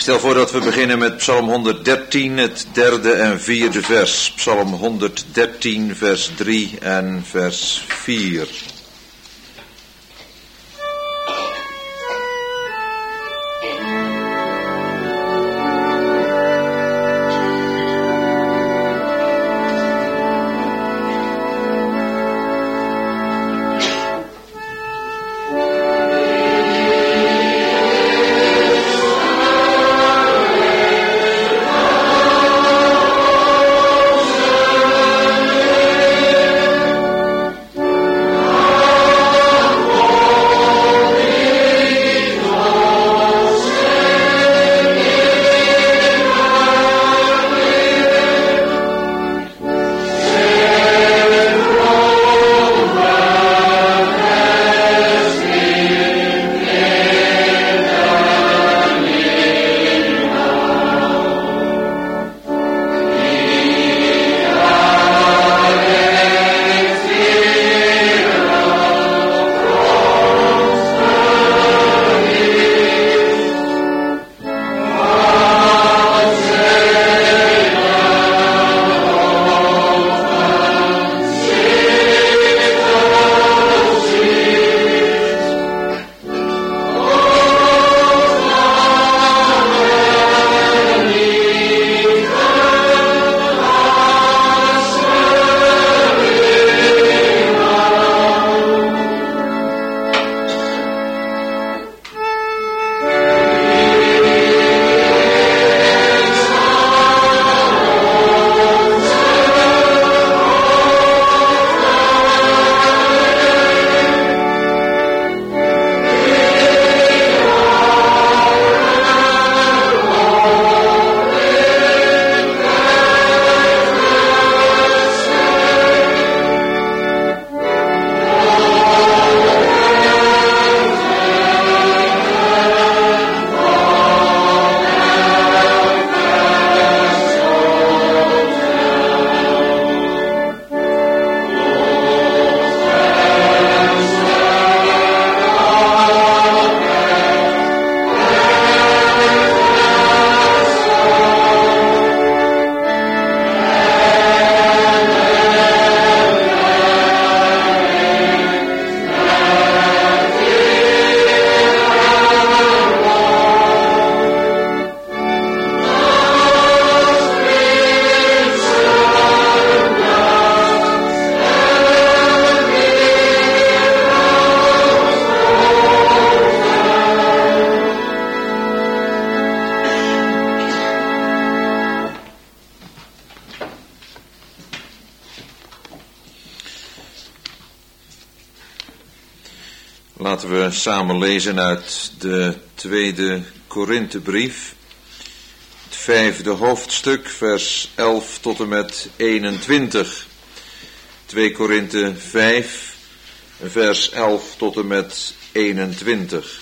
Ik stel voor dat we beginnen met Psalm 113, het derde en vierde vers. Psalm 113, vers 3 en vers 4. Laten we samen lezen uit de tweede Korinthebrief, het 5e hoofdstuk, vers 11 tot en met 21. 2 Korinthe 5, vers 11 tot en met 21.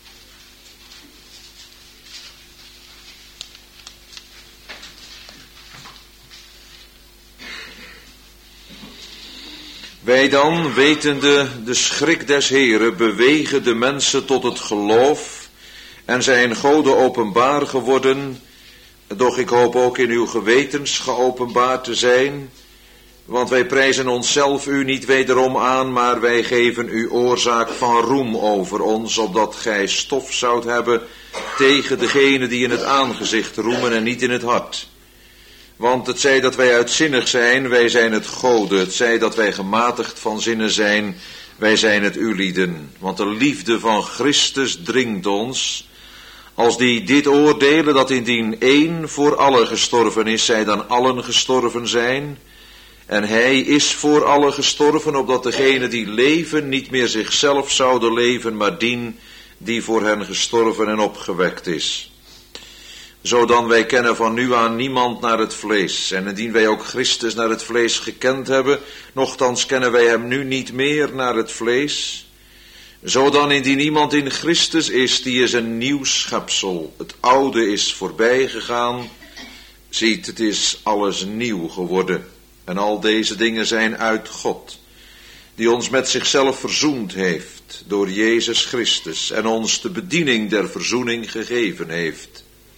Wij dan, wetende de schrik des Heren, bewegen de mensen tot het geloof en zijn Gode openbaar geworden, doch ik hoop ook in uw gewetens geopenbaard te zijn, want wij prijzen onszelf u niet wederom aan, maar wij geven u oorzaak van roem over ons, opdat gij stof zoudt hebben tegen degene die in het aangezicht roemen en niet in het hart. Want het zij dat wij uitzinnig zijn, wij zijn het Gode. Het zij dat wij gematigd van zinnen zijn, wij zijn het ulieden. Want de liefde van Christus dringt ons, als die dit oordelen, dat indien één voor allen gestorven is, zij dan allen gestorven zijn. En hij is voor allen gestorven, opdat degenen die leven niet meer zichzelf zouden leven, maar dien die voor hen gestorven en opgewekt is. Zodan wij kennen van nu aan niemand naar het vlees. En indien wij ook Christus naar het vlees gekend hebben, nochtans kennen wij hem nu niet meer naar het vlees. Zodan indien iemand in Christus is, die is een nieuw schepsel. Het oude is voorbij gegaan. Ziet, het is alles nieuw geworden. En al deze dingen zijn uit God, die ons met zichzelf verzoend heeft door Jezus Christus en ons de bediening der verzoening gegeven heeft.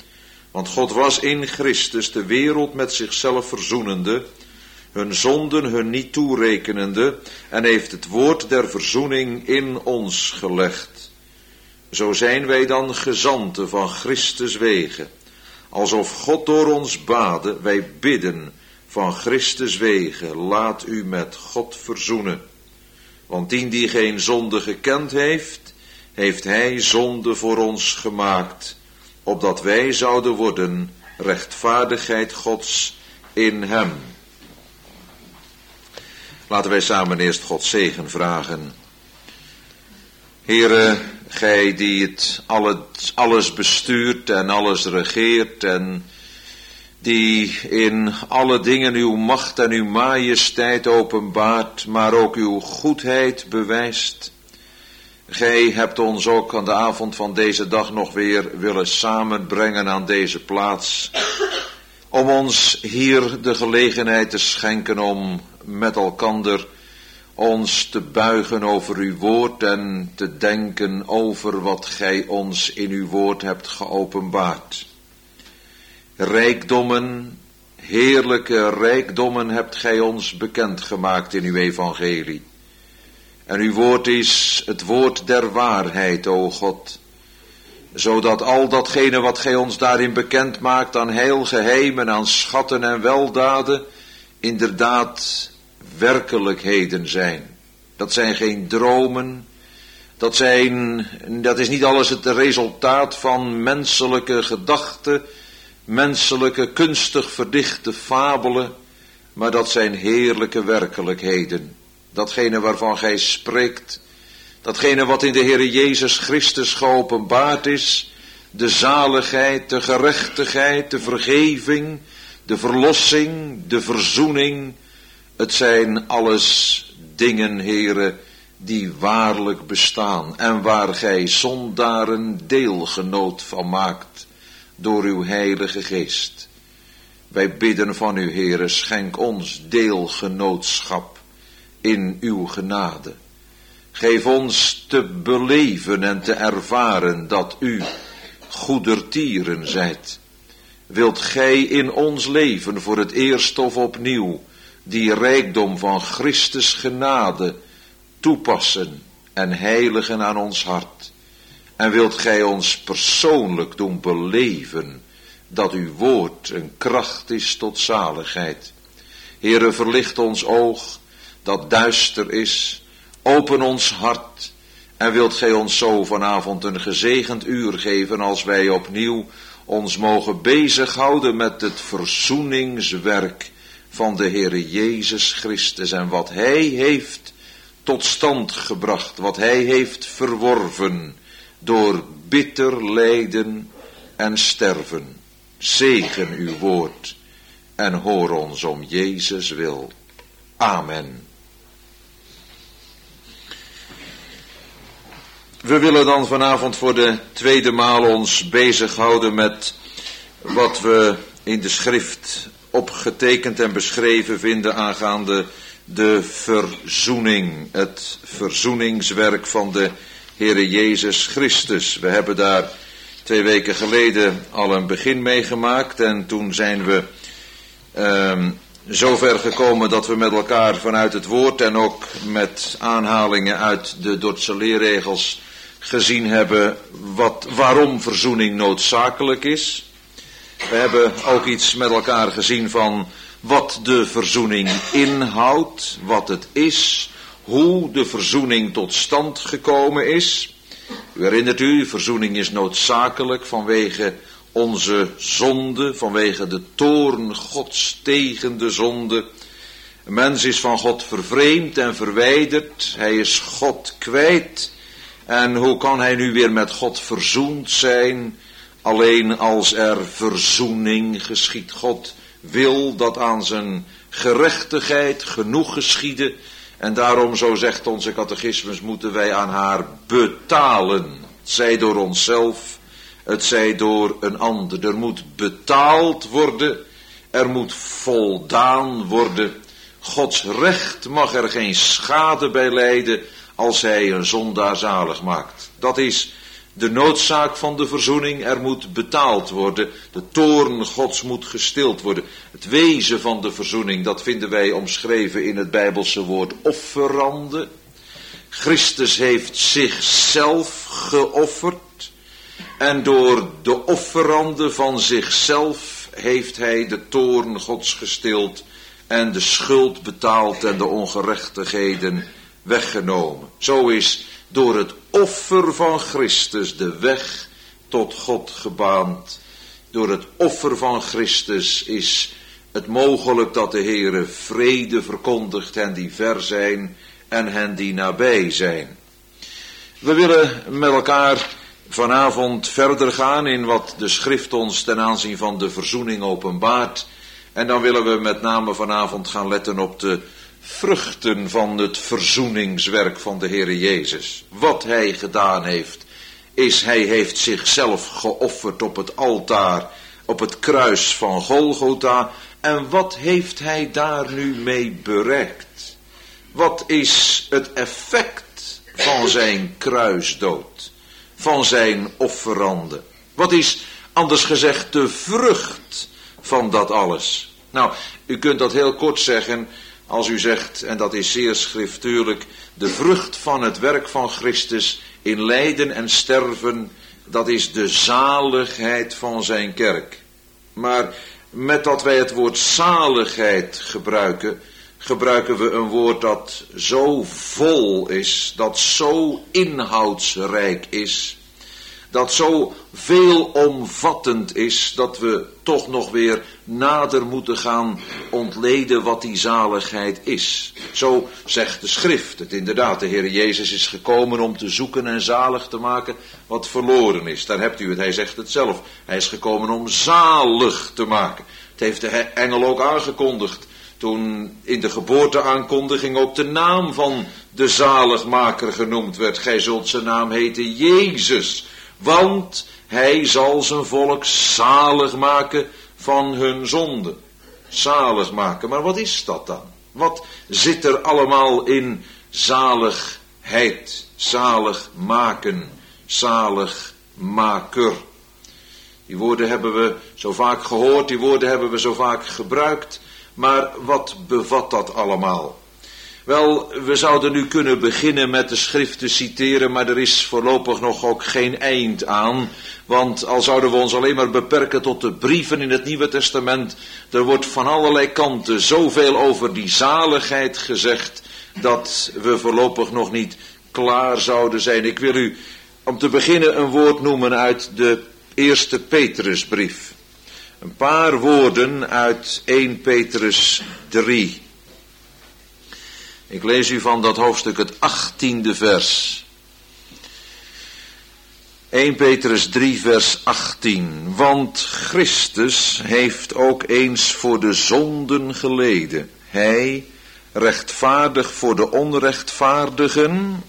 Want God was in Christus de wereld met zichzelf verzoenende, hun zonden hun niet toerekenende, en heeft het woord der verzoening in ons gelegd. Zo zijn wij dan gezanten van Christus wege, alsof God door ons bade. Wij bidden van Christus wege, laat u met God verzoenen. Want die geen zonde gekend heeft, heeft hij zonde voor ons gemaakt, opdat wij zouden worden rechtvaardigheid Gods in hem. Laten wij samen eerst Gods zegen vragen. Heere, gij die het alles bestuurt en alles regeert en die in alle dingen uw macht en uw majesteit openbaart, maar ook uw goedheid bewijst. Gij hebt ons ook aan de avond van deze dag nog weer willen samenbrengen aan deze plaats, om ons hier de gelegenheid te schenken om met elkander ons te buigen over uw woord en te denken over wat gij ons in uw woord hebt geopenbaard. Rijkdommen, heerlijke rijkdommen hebt gij ons bekendgemaakt in uw evangelie. En uw woord is het woord der waarheid, o God, zodat al datgene wat gij ons daarin bekend maakt aan heilgeheimen, aan schatten en weldaden, inderdaad werkelijkheden zijn. Dat zijn geen dromen, dat is niet alles het resultaat van menselijke gedachten, menselijke kunstig verdichte fabelen, maar dat zijn heerlijke werkelijkheden. Datgene waarvan gij spreekt, datgene wat in de Heere Jezus Christus geopenbaard is, de zaligheid, de gerechtigheid, de vergeving, de verlossing, de verzoening. Het zijn alles dingen, Heere, die waarlijk bestaan en waar gij zondaren deelgenoot van maakt door uw Heilige Geest. Wij bidden van u, Heere, schenk ons deelgenootschap in uw genade. Geef ons te beleven en te ervaren dat u goedertieren zijt. Wilt gij in ons leven voor het eerst of opnieuw die rijkdom van Christus genade toepassen en heiligen aan ons hart? En wilt gij ons persoonlijk doen beleven dat uw woord een kracht is tot zaligheid? Heere, verlicht ons oog dat duister is, open ons hart, en wilt gij ons zo vanavond een gezegend uur geven als wij opnieuw ons mogen bezighouden met het verzoeningswerk van de Heere Jezus Christus en wat hij heeft tot stand gebracht, wat hij heeft verworven door bitter lijden en sterven. Zegen uw woord en hoor ons om Jezus wil. Amen. We willen dan vanavond voor de tweede maal ons bezighouden met wat we in de schrift opgetekend en beschreven vinden aangaande de verzoening, het verzoeningswerk van de Heere Jezus Christus. We hebben daar 2 weken geleden al een begin mee gemaakt en toen zijn we zover gekomen dat we met elkaar vanuit het woord en ook met aanhalingen uit de Dordtse leerregels gezien hebben waarom verzoening noodzakelijk is. We hebben ook iets met elkaar gezien van wat de verzoening inhoudt, wat het is, hoe de verzoening tot stand gekomen is. U herinnert u, verzoening is noodzakelijk vanwege onze zonde, vanwege de toorn Gods tegen de zonde. Een mens is van God vervreemd en verwijderd, hij is God kwijt. En hoe kan hij nu weer met God verzoend zijn? Alleen als er verzoening geschiedt. God wil dat aan zijn gerechtigheid genoeg geschieden. En daarom, zo zegt onze catechismus, moeten wij aan haar betalen. Het zij door onszelf, het zij door een ander. Er moet betaald worden, er moet voldaan worden. Gods recht mag er geen schade bij lijden als hij een zondaar zalig maakt. Dat is De noodzaak van de verzoening, er moet betaald worden. De toorn Gods moet gestild worden. Het wezen van de verzoening, dat vinden wij omschreven in het Bijbelse woord offerande. Christus heeft zichzelf geofferd. En door de offerande van zichzelf heeft hij de toorn Gods gestild en de schuld betaald en de ongerechtigheden weggenomen. Zo is door het offer van Christus de weg tot God gebaand. Door het offer van Christus is het mogelijk dat de Heere vrede verkondigt hen die ver zijn en hen die nabij zijn. We willen met elkaar vanavond verder gaan in wat de schrift ons ten aanzien van de verzoening openbaart. En dan willen we met name vanavond gaan letten op de vruchten van het verzoeningswerk van de Heere Jezus. Wat hij gedaan heeft, is hij heeft zichzelf geofferd op het altaar, op het kruis van Golgotha. En wat heeft hij daar nu mee bereikt? Wat is het effect van zijn kruisdood, van zijn offerande? Wat is, anders gezegd, de vrucht van dat alles? Nou, u kunt dat heel kort zeggen als u zegt, en dat is zeer schriftuurlijk, de vrucht van het werk van Christus in lijden en sterven, dat is de zaligheid van zijn kerk. Maar met dat wij het woord zaligheid gebruiken, gebruiken we een woord dat zo vol is, dat zo inhoudsrijk is, dat zo veelomvattend is, dat we toch nog weer nader moeten gaan ontleden wat die zaligheid is. Zo zegt de schrift het inderdaad. De Heer Jezus is gekomen om te zoeken en zalig te maken wat verloren is. Daar hebt u het, hij zegt het zelf. Hij is gekomen om zalig te maken. Het heeft de engel ook aangekondigd. Toen in de geboorteaankondiging ook de naam van de zaligmaker genoemd werd. Gij zult zijn naam heten Jezus. Want hij zal zijn volk zalig maken van hun zonde. Zalig maken, maar wat is dat dan? Wat zit er allemaal in zaligheid, zalig maken, zaligmaker? Die woorden hebben we zo vaak gehoord, die woorden hebben we zo vaak gebruikt. Maar wat bevat dat allemaal? Wel, we zouden nu kunnen beginnen met de schrift te citeren, maar er is voorlopig nog ook geen eind aan. Want al zouden we ons alleen maar beperken tot de brieven in het Nieuwe Testament, er wordt van allerlei kanten zoveel over die zaligheid gezegd, dat we voorlopig nog niet klaar zouden zijn. Ik wil u om te beginnen een woord noemen uit de eerste Petrusbrief. Een paar woorden uit 1 Petrus 3. Ik lees u van dat hoofdstuk het 18e vers. 1 Petrus 3 vers 18. Want Christus heeft ook eens voor de zonden geleden. Hij, rechtvaardig voor de onrechtvaardigen,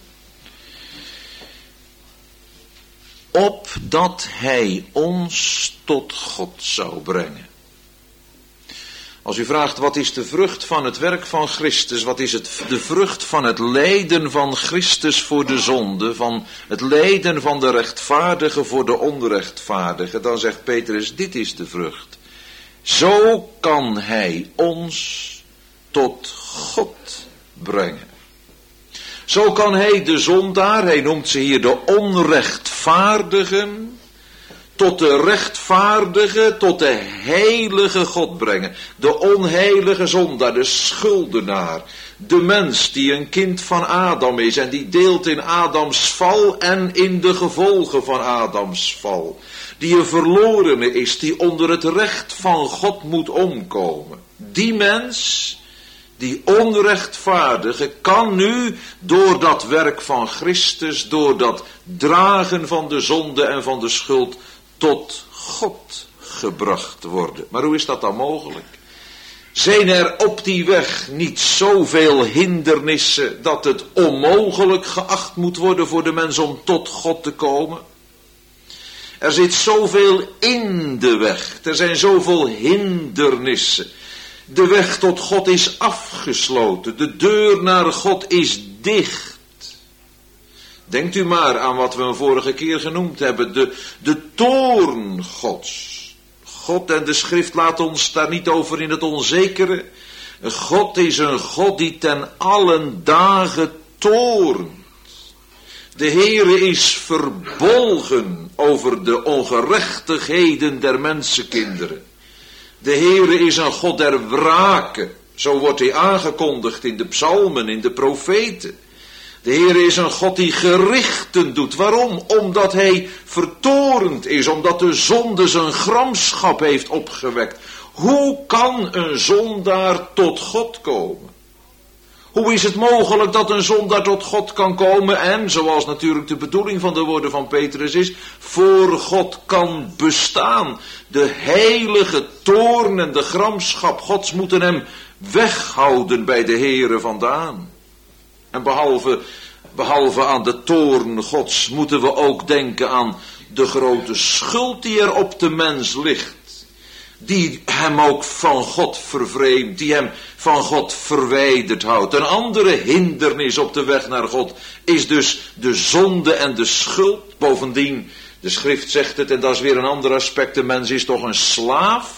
opdat hij ons tot God zou brengen. Als u vraagt wat is de vrucht van het werk van Christus, wat is de vrucht van het lijden van Christus voor de zonde, van het lijden van de rechtvaardige voor de onrechtvaardige, dan zegt Petrus, dit is de vrucht. Zo kan hij ons tot God brengen. Zo kan hij de zondaar, hij noemt ze hier de onrechtvaardigen, tot de rechtvaardige, tot de heilige God brengen. De onheilige zondaar, de schuldenaar. De mens die een kind van Adam is en die deelt in Adams val en in de gevolgen van Adams val. Die een verlorene is, die onder het recht van God moet omkomen. Die mens, die onrechtvaardige, kan nu door dat werk van Christus, door dat dragen van de zonde en van de schuld, tot God gebracht worden. Maar hoe is dat dan mogelijk? Zijn er op die weg niet zoveel hindernissen dat het onmogelijk geacht moet worden voor de mens om tot God te komen? Er zit zoveel in de weg. Er zijn zoveel hindernissen. De weg tot God is afgesloten. De deur naar God is dicht. Denkt u maar aan wat we een vorige keer genoemd hebben, de toorn Gods. God en de schrift laat ons daar niet over in het onzekere. God is een God die ten allen dagen toornt. De Heere is verbolgen over de ongerechtigheden der mensenkinderen. De Heere is een God der wrake. Zo wordt hij aangekondigd in de psalmen, in de profeten. De Heere is een God die gerichten doet. Waarom? Omdat hij vertorend is, omdat de zonde zijn gramschap heeft opgewekt. Hoe kan een zondaar tot God komen? Hoe is het mogelijk dat een zondaar tot God kan komen en, zoals natuurlijk de bedoeling van de woorden van Petrus is, voor God kan bestaan? De heilige toorn en de gramschap Gods moeten hem weghouden bij de Heere vandaan. En behalve aan de toorn Gods moeten we ook denken aan de grote schuld die er op de mens ligt. Die hem ook van God vervreemdt, die hem van God verwijderd houdt. Een andere hindernis op de weg naar God is dus de zonde en de schuld. Bovendien, de schrift zegt het, en dat is weer een ander aspect, de mens is toch een slaaf?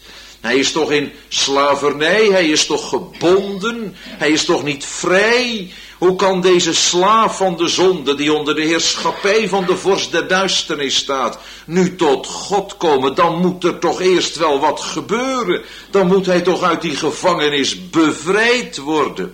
Hij is toch in slavernij, hij is toch gebonden, hij is toch niet vrij? Hoe kan deze slaaf van de zonde, die onder de heerschappij van de vorst der duisternis staat, nu tot God komen? Dan moet er toch eerst wel wat gebeuren. Dan moet hij toch uit die gevangenis bevrijd worden.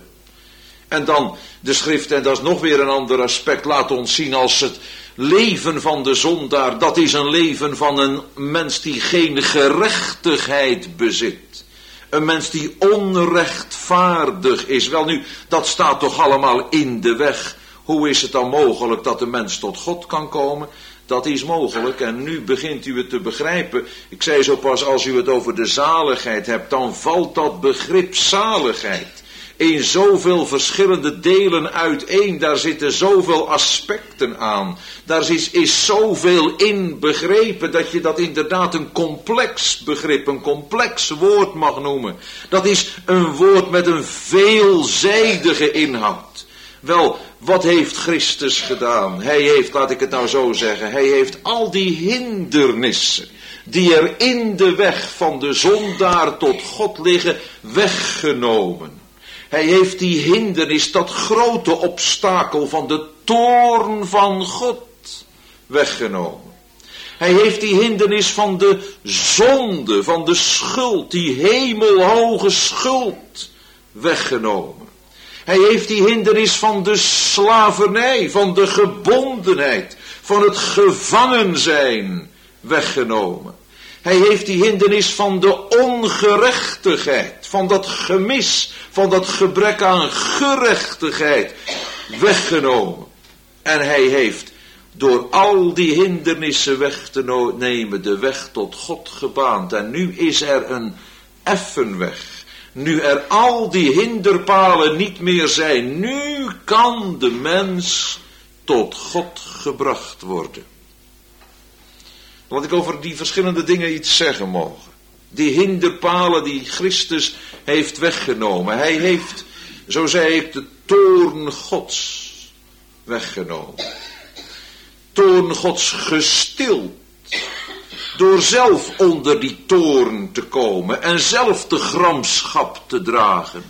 En dan de schrift, en dat is nog weer een ander aspect, laat ons zien als het leven van de zondaar, dat is een leven van een mens die geen gerechtigheid bezit. Een mens die onrechtvaardig is. Wel nu, dat staat toch allemaal in de weg. Hoe is het dan mogelijk dat de mens tot God kan komen? Dat is mogelijk en nu begint u het te begrijpen. Ik zei zo pas, als u het over de zaligheid hebt, dan valt dat begrip zaligheid in zoveel verschillende delen uiteen. Daar zitten zoveel aspecten aan. Daar is zoveel in begrepen dat je dat inderdaad een complex begrip, een complex woord mag noemen. Dat is een woord met een veelzijdige inhoud. Wel, wat heeft Christus gedaan? Hij heeft, laat ik het nou zo zeggen, hij heeft al die hindernissen die er in de weg van de zondaar tot God liggen, weggenomen. Hij heeft die hindernis, dat grote obstakel van de toorn van God, weggenomen. Hij heeft die hindernis van de zonde, van de schuld, die hemelhoge schuld, weggenomen. Hij heeft die hindernis van de slavernij, van de gebondenheid, van het gevangen zijn, weggenomen. Hij heeft die hindernis van de ongerechtigheid, van dat gemis, van dat gebrek aan gerechtigheid weggenomen. En hij heeft door al die hindernissen weg te nemen de weg tot God gebaand. En nu is er een effen weg. Nu er al die hinderpalen niet meer zijn, nu kan de mens tot God gebracht worden. Laat ik over die verschillende dingen iets zeggen mogen. Die hinderpalen die Christus heeft weggenomen. Hij heeft, zo zei ik, de toorn Gods weggenomen. Toorn Gods gestild. Door zelf onder die toorn te komen en zelf de gramschap te dragen.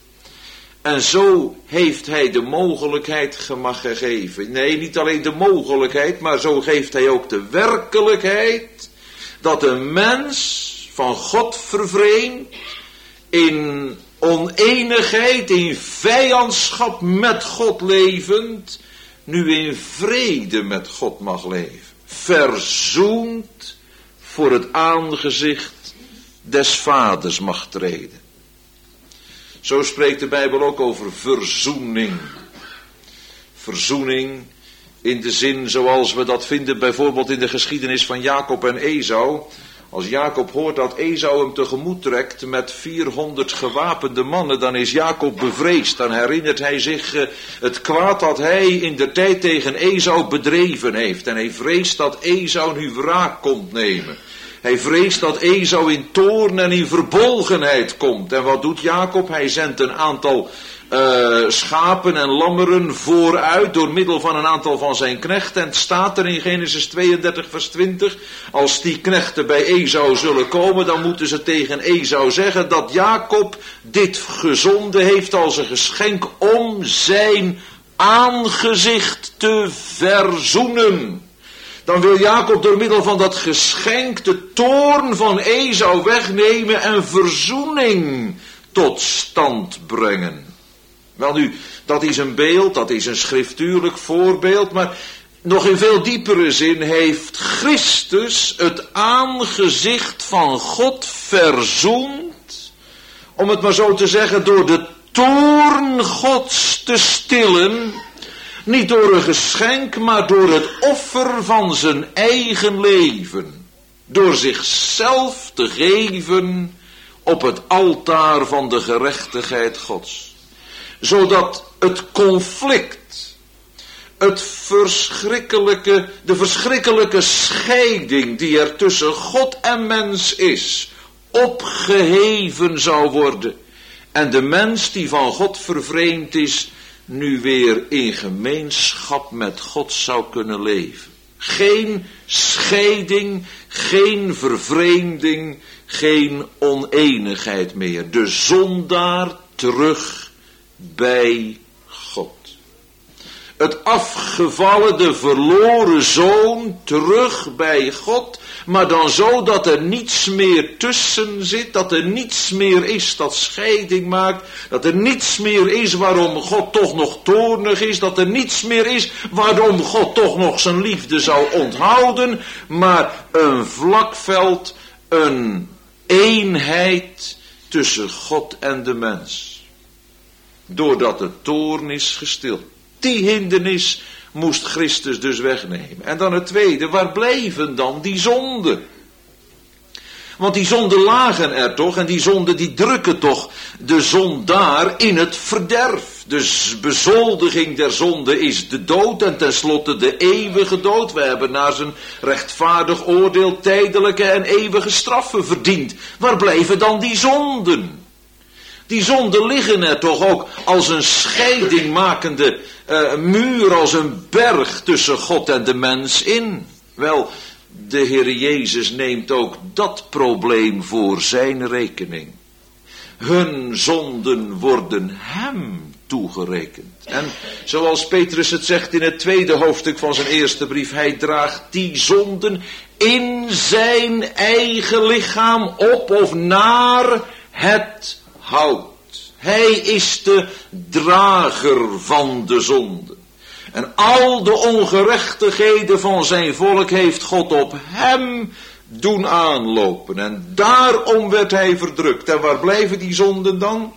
En zo heeft hij de mogelijkheid gegeven. Nee, niet alleen de mogelijkheid, maar zo geeft hij ook de werkelijkheid dat een mens van God vervreemd, in oneenigheid, in vijandschap met God levend, nu in vrede met God mag leven. Verzoend voor het aangezicht des Vaders mag treden. Zo spreekt de Bijbel ook over verzoening. Verzoening in de zin zoals we dat vinden bijvoorbeeld in de geschiedenis van Jacob en Esau. Als Jacob hoort dat Esau hem tegemoet trekt met 400 gewapende mannen, dan is Jacob bevreesd. Dan herinnert hij zich het kwaad dat hij in de tijd tegen Esau bedreven heeft. En hij vreest dat Esau nu wraak komt nemen. Hij vreest dat Esau in toorn en in verbolgenheid komt. En wat doet Jacob? Hij zendt een aantal schapen en lammeren vooruit door middel van een aantal van zijn knechten. En het staat er in Genesis 32 vers 20. Als die knechten bij Esau zullen komen, dan moeten ze tegen Esau zeggen dat Jacob dit gezonden heeft als een geschenk om zijn aangezicht te verzoenen. Dan wil Jacob door middel van dat geschenk de toorn van Esau wegnemen en verzoening tot stand brengen. Welnu, dat is een beeld, dat is een schriftuurlijk voorbeeld, maar nog in veel diepere zin heeft Christus het aangezicht van God verzoend, om het maar zo te zeggen, door de toorn Gods te stillen, niet door een geschenk, maar door het offer van zijn eigen leven, door zichzelf te geven op het altaar van de gerechtigheid Gods. Zodat het conflict, de verschrikkelijke scheiding die er tussen God en mens is, opgeheven zou worden. En de mens die van God vervreemd is, nu weer in gemeenschap met God zou kunnen leven. Geen scheiding, geen vervreemding, geen oneenigheid meer. De zondaar terug bij God. Het afgevallen, de verloren zoon terug bij God, maar dan zo dat er niets meer tussen zit, dat er niets meer is dat scheiding maakt, dat er niets meer is waarom God toch nog toornig is, dat er niets meer is waarom God toch nog zijn liefde zou onthouden, maar een vlakveld, een eenheid tussen God en de mens. Doordat de toorn is gestild. Die hindernis moest Christus dus wegnemen. En dan het tweede, waar bleven dan die zonden? Want die zonden lagen er toch, en die zonden die drukken toch de zondaar in het verderf. Dus bezoldiging der zonde is de dood en tenslotte de eeuwige dood. We hebben naar zijn rechtvaardig oordeel tijdelijke en eeuwige straffen verdiend. Waar blijven dan die zonden? Die zonden liggen er toch ook als een scheidingmakende muur, als een berg tussen God en de mens in. Wel, de Heer Jezus neemt ook dat probleem voor zijn rekening. Hun zonden worden hem toegerekend. En zoals Petrus het zegt in het tweede hoofdstuk van zijn eerste brief, hij draagt die zonden in zijn eigen lichaam op of naar het hout. Hij is de drager van de zonde. En al de ongerechtigheden van zijn volk heeft God op hem doen aanlopen. En daarom werd hij verdrukt. En waar blijven die zonden dan?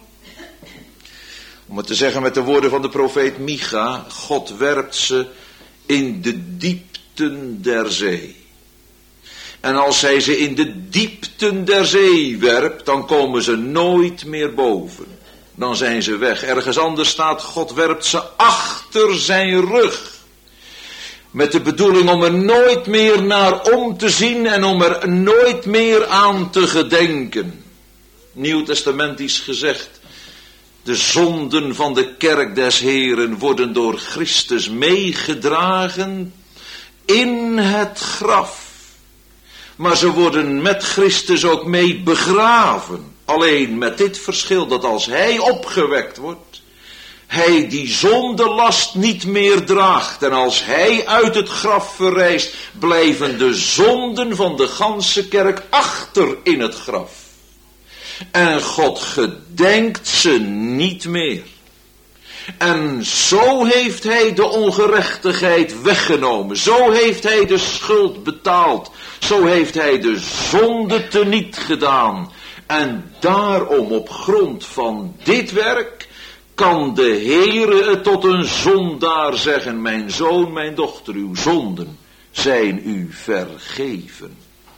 Om het te zeggen met de woorden van de profeet Micha, God werpt ze in de diepten der zee. En als hij ze in de diepten der zee werpt, dan komen ze nooit meer boven. Dan zijn ze weg. Ergens anders staat, God werpt ze achter zijn rug. Met de bedoeling om er nooit meer naar om te zien en om er nooit meer aan te gedenken. Nieuwtestamentisch gezegd, de zonden van de kerk des Heren worden door Christus meegedragen in het graf. Maar ze worden met Christus ook mee begraven. Alleen met dit verschil dat als hij opgewekt wordt, hij die zondelast niet meer draagt. En als hij uit het graf verrijst, blijven de zonden van de ganse kerk achter in het graf. En God gedenkt ze niet meer. En zo heeft hij de ongerechtigheid weggenomen. Zo heeft hij de schuld betaald. Zo heeft hij de zonde teniet gedaan. En daarom op grond van dit werk kan de Heere het tot een zondaar zeggen: mijn zoon, mijn dochter, uw zonden zijn u vergeven.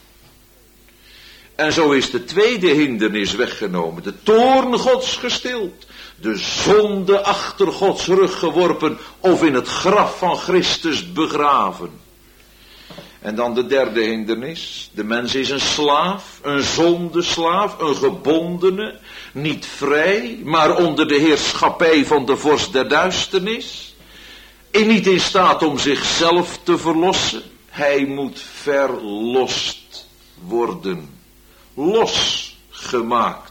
En zo is de tweede hindernis weggenomen. De toorn Gods gestild. De zonde achter Gods rug geworpen of in het graf van Christus begraven. En dan de derde hindernis. De mens is een slaaf, een zondeslaaf, een gebondene, niet vrij, maar onder de heerschappij van de vorst der duisternis. En niet in staat om zichzelf te verlossen. Hij moet verlost worden. Losgemaakt.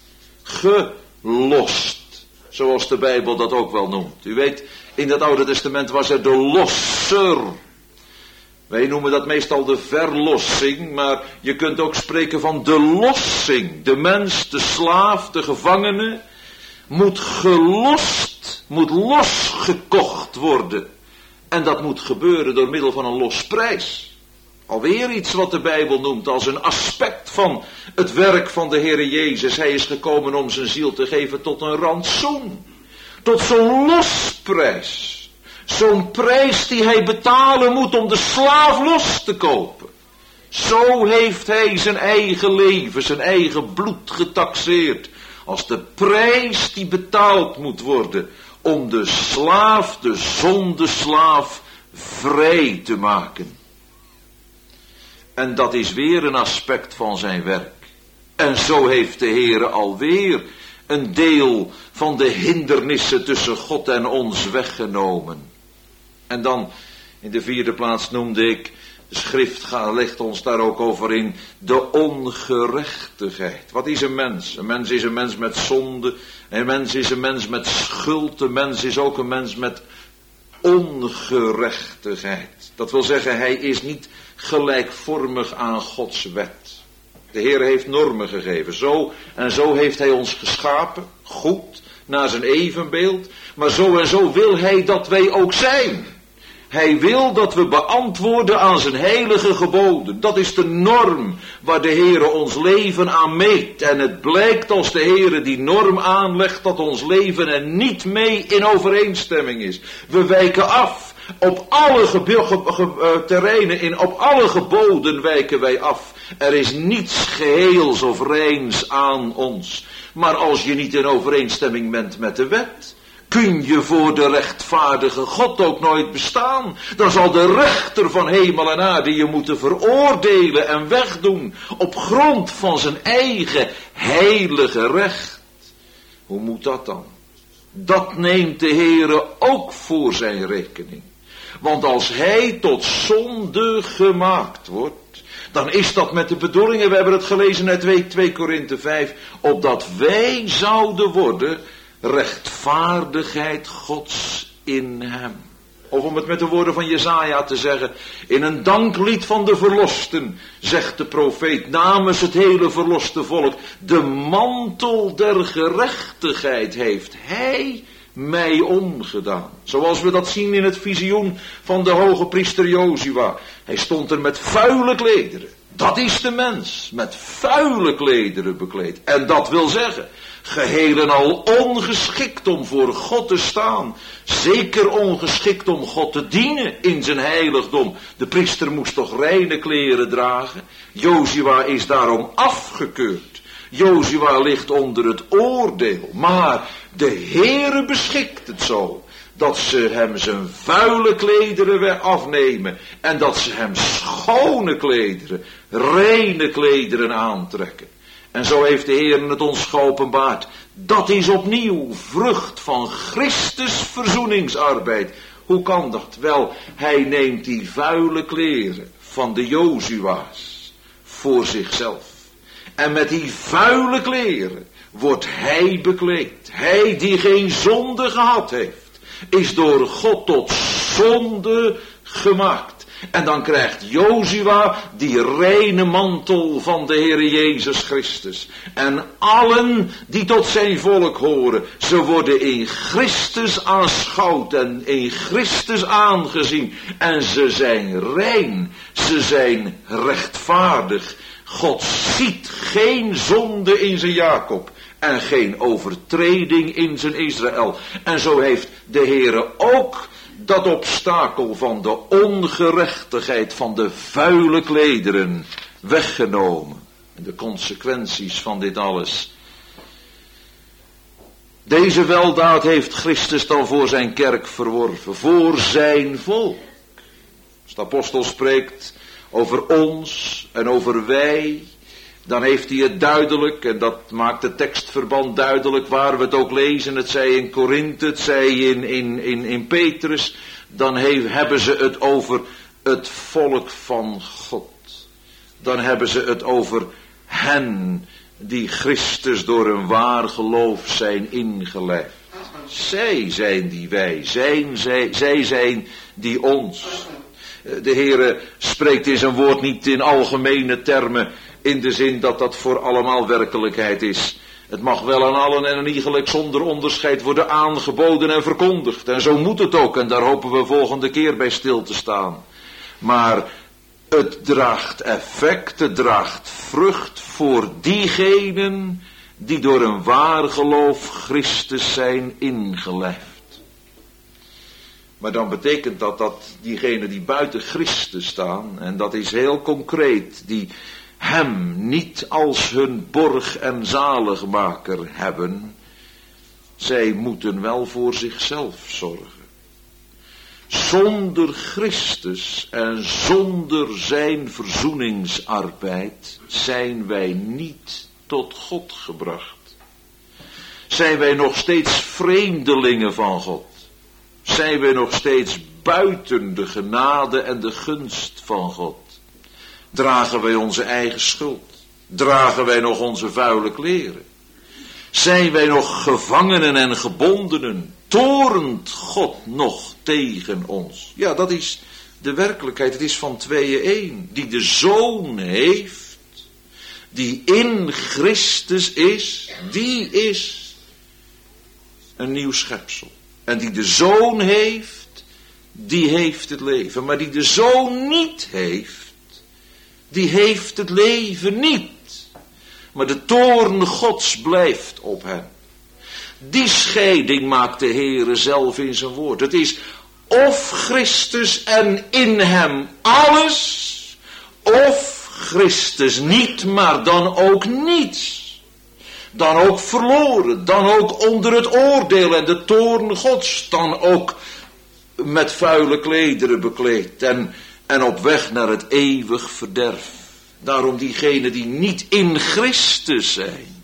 Gelost. Zoals de Bijbel dat ook wel noemt. U weet, in het Oude Testament was er de losser. Wij noemen dat meestal de verlossing, maar je kunt ook spreken van de lossing. De mens, de slaaf, de gevangene, moet gelost, moet losgekocht worden. En dat moet gebeuren door middel van een losprijs. Alweer iets wat de Bijbel noemt als een aspect van het werk van de Heere Jezus. Hij is gekomen om zijn ziel te geven tot een rantsoen. Tot zo'n losprijs. Zo'n prijs die hij betalen moet om de slaaf los te kopen. Zo heeft hij zijn eigen leven, zijn eigen bloed getaxeerd. Als de prijs die betaald moet worden om de slaaf, de zondeslaaf, vrij te maken. En dat is weer een aspect van zijn werk. En zo heeft de Heere alweer een deel van de hindernissen tussen God en ons weggenomen. En dan, in de vierde plaats noemde ik, de schrift legt ons daar ook over in, de ongerechtigheid. Wat is een mens? Een mens is een mens met zonde, een mens is een mens met schuld, een mens is ook een mens met ongerechtigheid. Dat wil zeggen, hij is niet gelijkvormig aan Gods wet. De Heer heeft normen gegeven, zo en zo heeft hij ons geschapen, goed, naar zijn evenbeeld, maar zo en zo wil hij dat wij ook zijn. Hij wil dat we beantwoorden aan zijn heilige geboden. Dat is de norm waar de Heere ons leven aan meet. En het blijkt als de Heere die norm aanlegt dat ons leven er niet mee in overeenstemming is. We wijken af. Op alle terreinen, op alle geboden wijken wij af. Er is niets geheels of reins aan ons. Maar als je niet in overeenstemming bent met de wet, kun je voor de rechtvaardige God ook nooit bestaan. Dan zal de rechter van hemel en aarde je moeten veroordelen en wegdoen op grond van zijn eigen heilige recht. Hoe moet dat dan? Dat neemt de Heere ook voor zijn rekening. Want als hij tot zonde gemaakt wordt, dan is dat met de bedoeling, en we hebben het gelezen uit 2 Korinthe 5, opdat wij zouden worden rechtvaardigheid Gods in hem. Of om het met de woorden van Jesaja te zeggen, in een danklied van de verlosten, zegt de profeet namens het hele verloste volk, de mantel der gerechtigheid heeft hij mij omgedaan. Zoals we dat zien in het visioen van de hoge priester Jozua. Hij stond er met vuile klederen. Dat is de mens, met vuile klederen bekleed. En dat wil zeggen, geheel en al ongeschikt om voor God te staan. Zeker ongeschikt om God te dienen in zijn heiligdom. De priester moest toch reine kleren dragen. Jozua is daarom afgekeurd. Jozua ligt onder het oordeel. Maar de Heere beschikt het zo, dat ze hem zijn vuile klederen weer afnemen. En dat ze hem schone klederen, reine klederen aantrekken. En zo heeft de Heer het ons geopenbaard. Dat is opnieuw vrucht van Christus verzoeningsarbeid. Hoe kan dat? Wel, hij neemt die vuile kleren van de Jozua's voor zichzelf. En met die vuile kleren wordt hij bekleed. Hij die geen zonde gehad heeft, is door God tot zonde gemaakt. En dan krijgt Jozua die reine mantel van de Heere Jezus Christus. En allen die tot zijn volk horen, ze worden in Christus aanschouwd en in Christus aangezien. En ze zijn rein, ze zijn rechtvaardig. God ziet geen zonde in zijn Jacob en geen overtreding in zijn Israël. En zo heeft de Heere ook dat obstakel van de ongerechtigheid van de vuile klederen weggenomen. En de consequenties van dit alles. Deze weldaad heeft Christus dan voor zijn kerk verworven, voor zijn volk. Als de apostel spreekt over ons en over wij, dan heeft hij het duidelijk, en dat maakt het tekstverband duidelijk waar we het ook lezen, het zij in Korinthe, het zij in Petrus, dan hebben ze het over het volk van God. Dan hebben ze het over hen die Christus door een waar geloof zijn ingelijfd. Zij zijn die wij, zij zijn die ons. De Heere spreekt in zijn woord niet in algemene termen, in de zin dat dat voor allemaal werkelijkheid is. Het mag wel aan allen en iegelijk zonder onderscheid worden aangeboden en verkondigd. En zo moet het ook, en daar hopen we volgende keer bij stil te staan. Maar het draagt effect, het draagt vrucht voor diegenen die door een waar geloof Christus zijn ingelijfd. Maar dan betekent dat diegenen die buiten Christus staan, en dat is heel concreet, die hem niet als hun borg en zaligmaker hebben, zij moeten wel voor zichzelf zorgen. Zonder Christus en zonder zijn verzoeningsarbeid zijn wij niet tot God gebracht. Zijn wij nog steeds vreemdelingen van God. Zijn wij nog steeds buiten de genade en de gunst van God. Dragen wij onze eigen schuld? Dragen wij nog onze vuile kleren? Zijn wij nog gevangenen en gebondenen? Toornt God nog tegen ons? Ja, dat is de werkelijkheid. Het is van tweeën één. Die de Zoon heeft, die in Christus is, die is een nieuw schepsel. En die de Zoon heeft, die heeft het leven. Maar die de Zoon niet heeft, die heeft het leven niet. Maar de toorn Gods blijft op hem. Die scheiding maakt de Heere zelf in zijn woord. Het is of Christus en in hem alles, of Christus niet, maar dan ook niets. Dan ook verloren, dan ook onder het oordeel en de toorn Gods, dan ook met vuile klederen bekleed en op weg naar het eeuwig verderf. Daarom diegenen die niet in Christus zijn,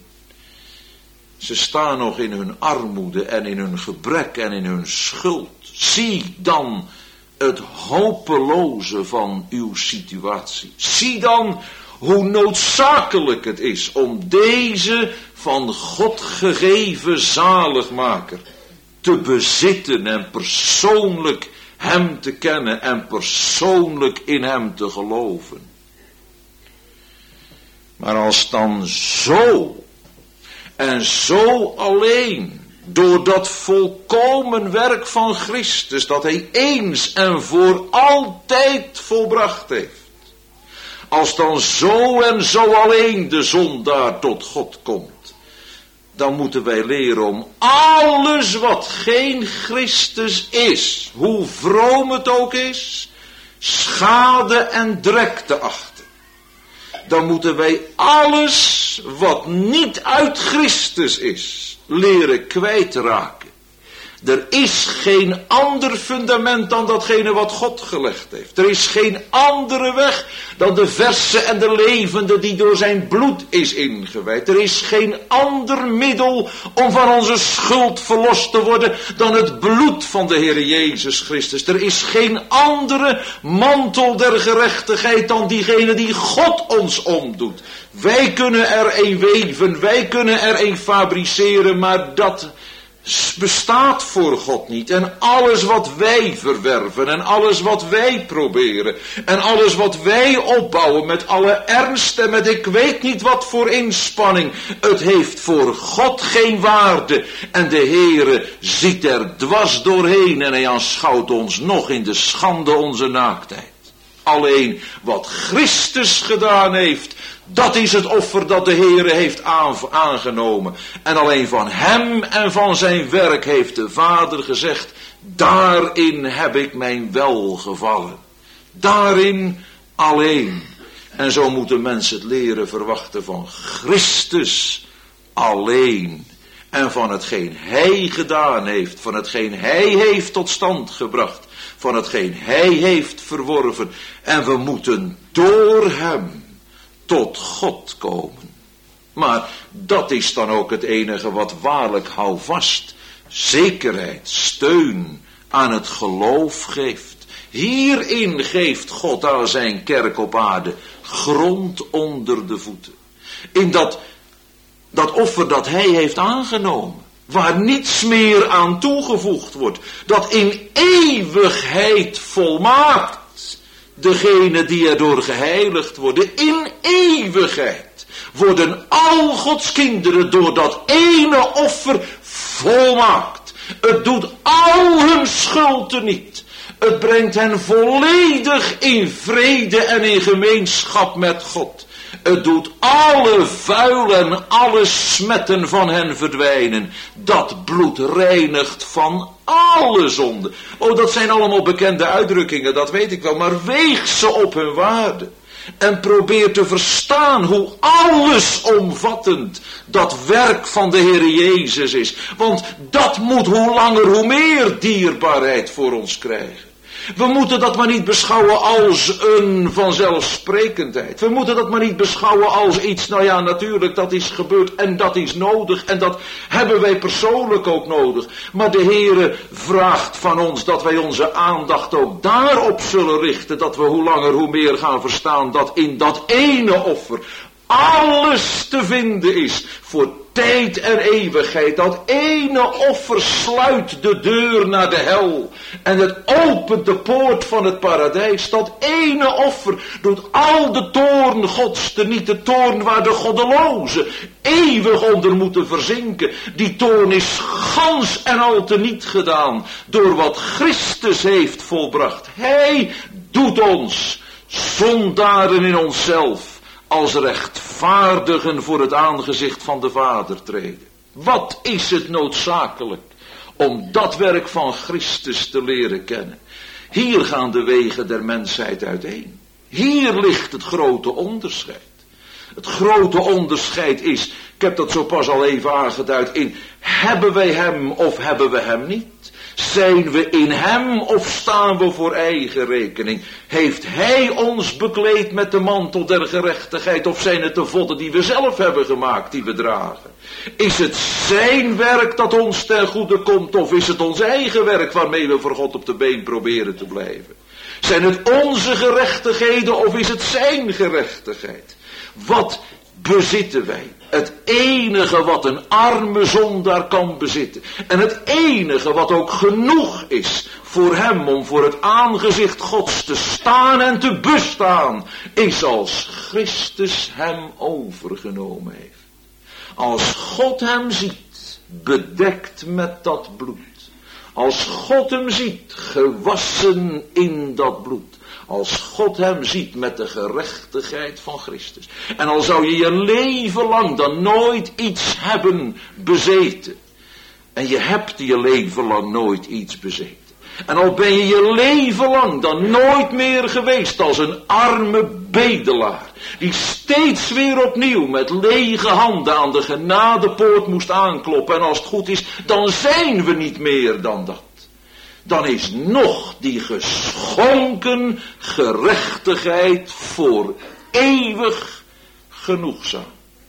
ze staan nog in hun armoede en in hun gebrek en in hun schuld. Zie dan het hopeloze van uw situatie. Zie dan hoe noodzakelijk het is om deze van God gegeven zaligmaker te bezitten en persoonlijk hem te kennen en persoonlijk in hem te geloven. Maar als dan zo en zo alleen door dat volkomen werk van Christus dat hij eens en voor altijd volbracht heeft, als dan zo en zo alleen de zondaar tot God komt, dan moeten wij leren om alles wat geen Christus is, hoe vroom het ook is, schade en drek te achten. Dan moeten wij alles wat niet uit Christus is, leren kwijtraken. Er is geen ander fundament dan datgene wat God gelegd heeft. Er is geen andere weg dan de verse en de levende die door zijn bloed is ingewijd. Er is geen ander middel om van onze schuld verlost te worden dan het bloed van de Heer Jezus Christus. Er is geen andere mantel der gerechtigheid dan diegene die God ons omdoet. Wij kunnen er een weven, wij kunnen er een fabriceren, maar dat bestaat voor God niet. En alles wat wij verwerven en alles wat wij proberen en alles wat wij opbouwen met alle ernst en met ik weet niet wat voor inspanning, het heeft voor God geen waarde. En de Heere ziet er dwars doorheen en hij aanschouwt ons nog in de schande onze naaktheid. Alleen wat Christus gedaan heeft, dat is het offer dat de Heere heeft aangenomen. En alleen van hem en van zijn werk heeft de Vader gezegd, daarin heb ik mijn welgevallen. Daarin alleen. En zo moeten mensen het leren verwachten van Christus alleen. En van hetgeen hij gedaan heeft, van hetgeen hij heeft tot stand gebracht. van hetgeen hij heeft verworven. En we moeten door hem tot God komen. Maar dat is dan ook het enige wat waarlijk houvast, zekerheid, steun aan het geloof geeft. Hierin geeft God aan zijn kerk op aarde grond onder de voeten. In dat offer dat hij heeft aangenomen, waar niets meer aan toegevoegd wordt, dat in eeuwigheid volmaakt degene die erdoor geheiligd worden. In eeuwigheid worden al Gods kinderen door dat ene offer volmaakt. Het doet al hun schuld teniet. Het brengt hen volledig in vrede en in gemeenschap met God. Het doet alle vuil en alle smetten van hen verdwijnen. Dat bloed reinigt van alle zonde. Oh, dat zijn allemaal bekende uitdrukkingen, dat weet ik wel. Maar weeg ze op hun waarde. En probeer te verstaan hoe allesomvattend dat werk van de Heer Jezus is. Want dat moet hoe langer hoe meer dierbaarheid voor ons krijgen. We moeten dat maar niet beschouwen als een vanzelfsprekendheid. We moeten dat maar niet beschouwen als iets, nou ja, natuurlijk, dat is gebeurd en dat is nodig. En dat hebben wij persoonlijk ook nodig. Maar de Heere vraagt van ons dat wij onze aandacht ook daarop zullen richten. Dat we hoe langer hoe meer gaan verstaan dat in dat ene offer alles te vinden is voor tijd en eeuwigheid. Dat ene offer sluit de deur naar de hel. En het opent de poort van het paradijs. Dat ene offer doet al de toorn Gods teniet. De toorn waar de goddelozen eeuwig onder moeten verzinken. Die toorn is gans en al teniet gedaan door wat Christus heeft volbracht. Hij doet ons zondaren in onszelf als rechtvaardigen voor het aangezicht van de Vader treden. Wat is het noodzakelijk om dat werk van Christus te leren kennen? Hier gaan de wegen der mensheid uiteen. Hier ligt het grote onderscheid. Het grote onderscheid is, ik heb dat zo pas al even aangeduid, in hebben wij hem of hebben we hem niet? Zijn we in hem of staan we voor eigen rekening? Heeft hij ons bekleed met de mantel der gerechtigheid of zijn het de vodden die we zelf hebben gemaakt die we dragen? Is het zijn werk dat ons ten goede komt of is het ons eigen werk waarmee we voor God op de been proberen te blijven? Zijn het onze gerechtigheden of is het zijn gerechtigheid? Wat bezitten wij? Het enige wat een arme zondaar kan bezitten. En het enige wat ook genoeg is voor hem om voor het aangezicht Gods te staan en te bestaan, is als Christus hem overgenomen heeft. Als God hem ziet, bedekt met dat bloed. Als God hem ziet, gewassen in dat bloed. Als God hem ziet met de gerechtigheid van Christus. En al zou je je leven lang dan nooit iets hebben bezeten. En je hebt je leven lang nooit iets bezeten. En al ben je je leven lang dan nooit meer geweest als een arme bedelaar. Die steeds weer opnieuw met lege handen aan de genadepoort moest aankloppen. En als het goed is, dan zijn we niet meer dan dat. Dan is nog die geschonken gerechtigheid voor eeuwig genoegzaam.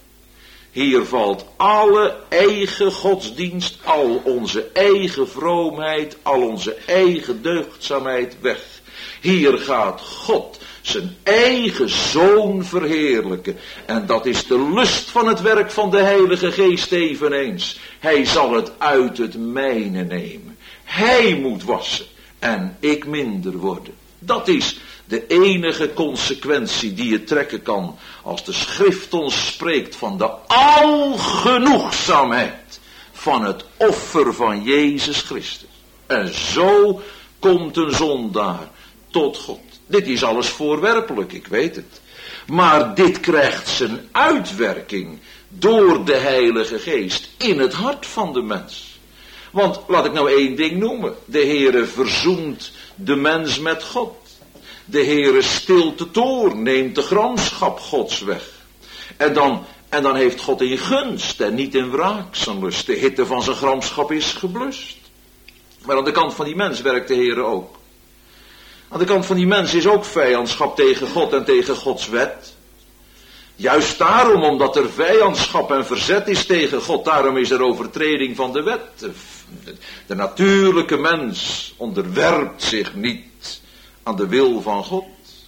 Hier valt alle eigen godsdienst, al onze eigen vroomheid, al onze eigen deugdzaamheid weg. Hier gaat God zijn eigen zoon verheerlijken. En dat is de lust van het werk van de Heilige Geest eveneens. Hij zal het uit het mijne nemen. Hij moet wassen en ik minder worden. Dat is de enige consequentie die je trekken kan als de schrift ons spreekt van de algenoegzaamheid van het offer van Jezus Christus. En zo komt een zondaar tot God. Dit is alles voorwerpelijk, ik weet het. Maar dit krijgt zijn uitwerking door de Heilige Geest in het hart van de mens. Want laat ik nou één ding noemen. De Heere verzoent de mens met God. De Heere stilt de toorn, neemt de gramschap Gods weg. En dan heeft God in gunst en niet in wraak zijn lust. De hitte van zijn gramschap is geblust. Maar aan de kant van die mens werkt de Heere ook. Aan de kant van die mens is ook vijandschap tegen God en tegen Gods wet. Juist daarom, omdat er vijandschap en verzet is tegen God, daarom is er overtreding van de wet. De natuurlijke mens onderwerpt zich niet aan de wil van God.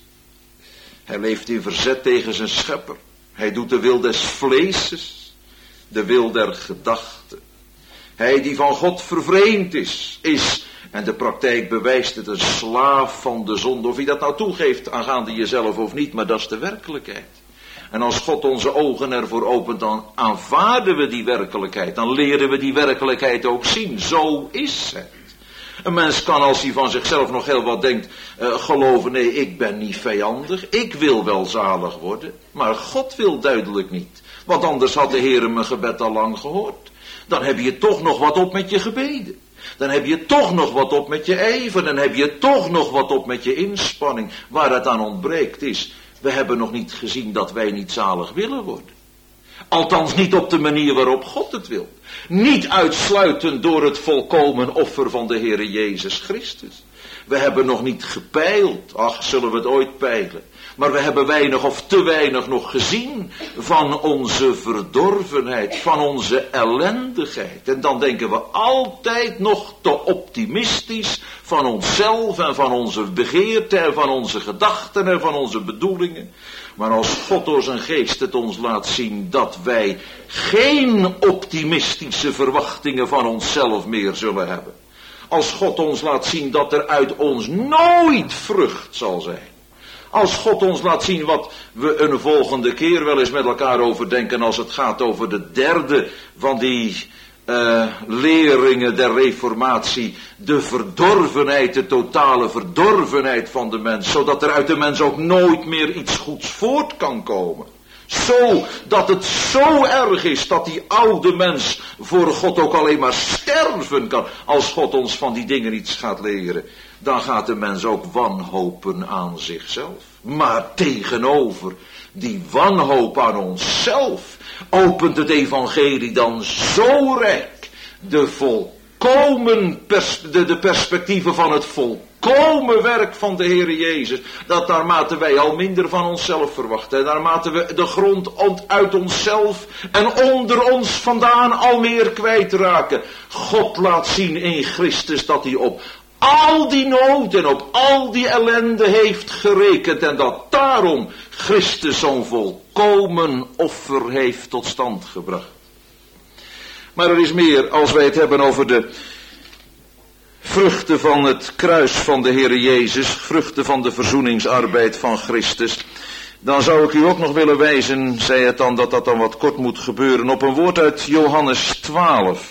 Hij leeft in verzet tegen zijn schepper. Hij doet de wil des vleeses, de wil der gedachten. Hij die van God vervreemd is, en de praktijk bewijst het, een slaaf van de zonde. Of wie dat nou toegeeft aangaande jezelf of niet, maar dat is de werkelijkheid. En als God onze ogen ervoor opent, dan aanvaarden we die werkelijkheid. Dan leren we die werkelijkheid ook zien. Zo is het. Een mens kan, als hij van zichzelf nog heel wat denkt, geloven, nee, ik ben niet vijandig. Ik wil wel zalig worden. Maar God wil duidelijk niet. Want anders had de Heer mijn gebed al lang gehoord. Dan heb je toch nog wat op met je gebeden. Dan heb je toch nog wat op met je ijver. Dan heb je toch nog wat op met je inspanning. Waar het aan ontbreekt is, we hebben nog niet gezien dat wij niet zalig willen worden. Althans niet op de manier waarop God het wil. Niet uitsluitend door het volkomen offer van de Heere Jezus Christus. We hebben nog niet gepeild. Ach, zullen we het ooit peilen. Maar we hebben weinig of te weinig nog gezien van onze verdorvenheid, van onze ellendigheid. En dan denken we altijd nog te optimistisch van onszelf en van onze begeerten en van onze gedachten en van onze bedoelingen. Maar als God door zijn geest het ons laat zien dat wij geen optimistische verwachtingen van onszelf meer zullen hebben. Als God ons laat zien dat er uit ons nooit vrucht zal zijn. Als God ons laat zien wat we een volgende keer wel eens met elkaar overdenken als het gaat over de derde van die leringen der reformatie. De verdorvenheid, de totale verdorvenheid van de mens. Zodat er uit de mens ook nooit meer iets goeds voort kan komen. Zo dat het zo erg is dat die oude mens voor God ook alleen maar sterven kan. Als God ons van die dingen iets gaat leren, dan gaat de mens ook wanhopen aan zichzelf. Maar tegenover die wanhoop aan onszelf opent het evangelie dan zo rijk de perspectieven van het volkomen werk van de Heere Jezus, dat naarmate wij al minder van onszelf verwachten, en naarmate we de grond uit onszelf en onder ons vandaan al meer kwijtraken, God laat zien in Christus dat hij op al die nood en op al die ellende heeft gerekend en dat daarom Christus zo'n volkomen offer heeft tot stand gebracht. Maar er is meer als wij het hebben over de vruchten van het kruis van de Heere Jezus, vruchten van de verzoeningsarbeid van Christus. Dan zou ik u ook nog willen wijzen, zei het dan, dat dat dan wat kort moet gebeuren, op een woord uit Johannes 12.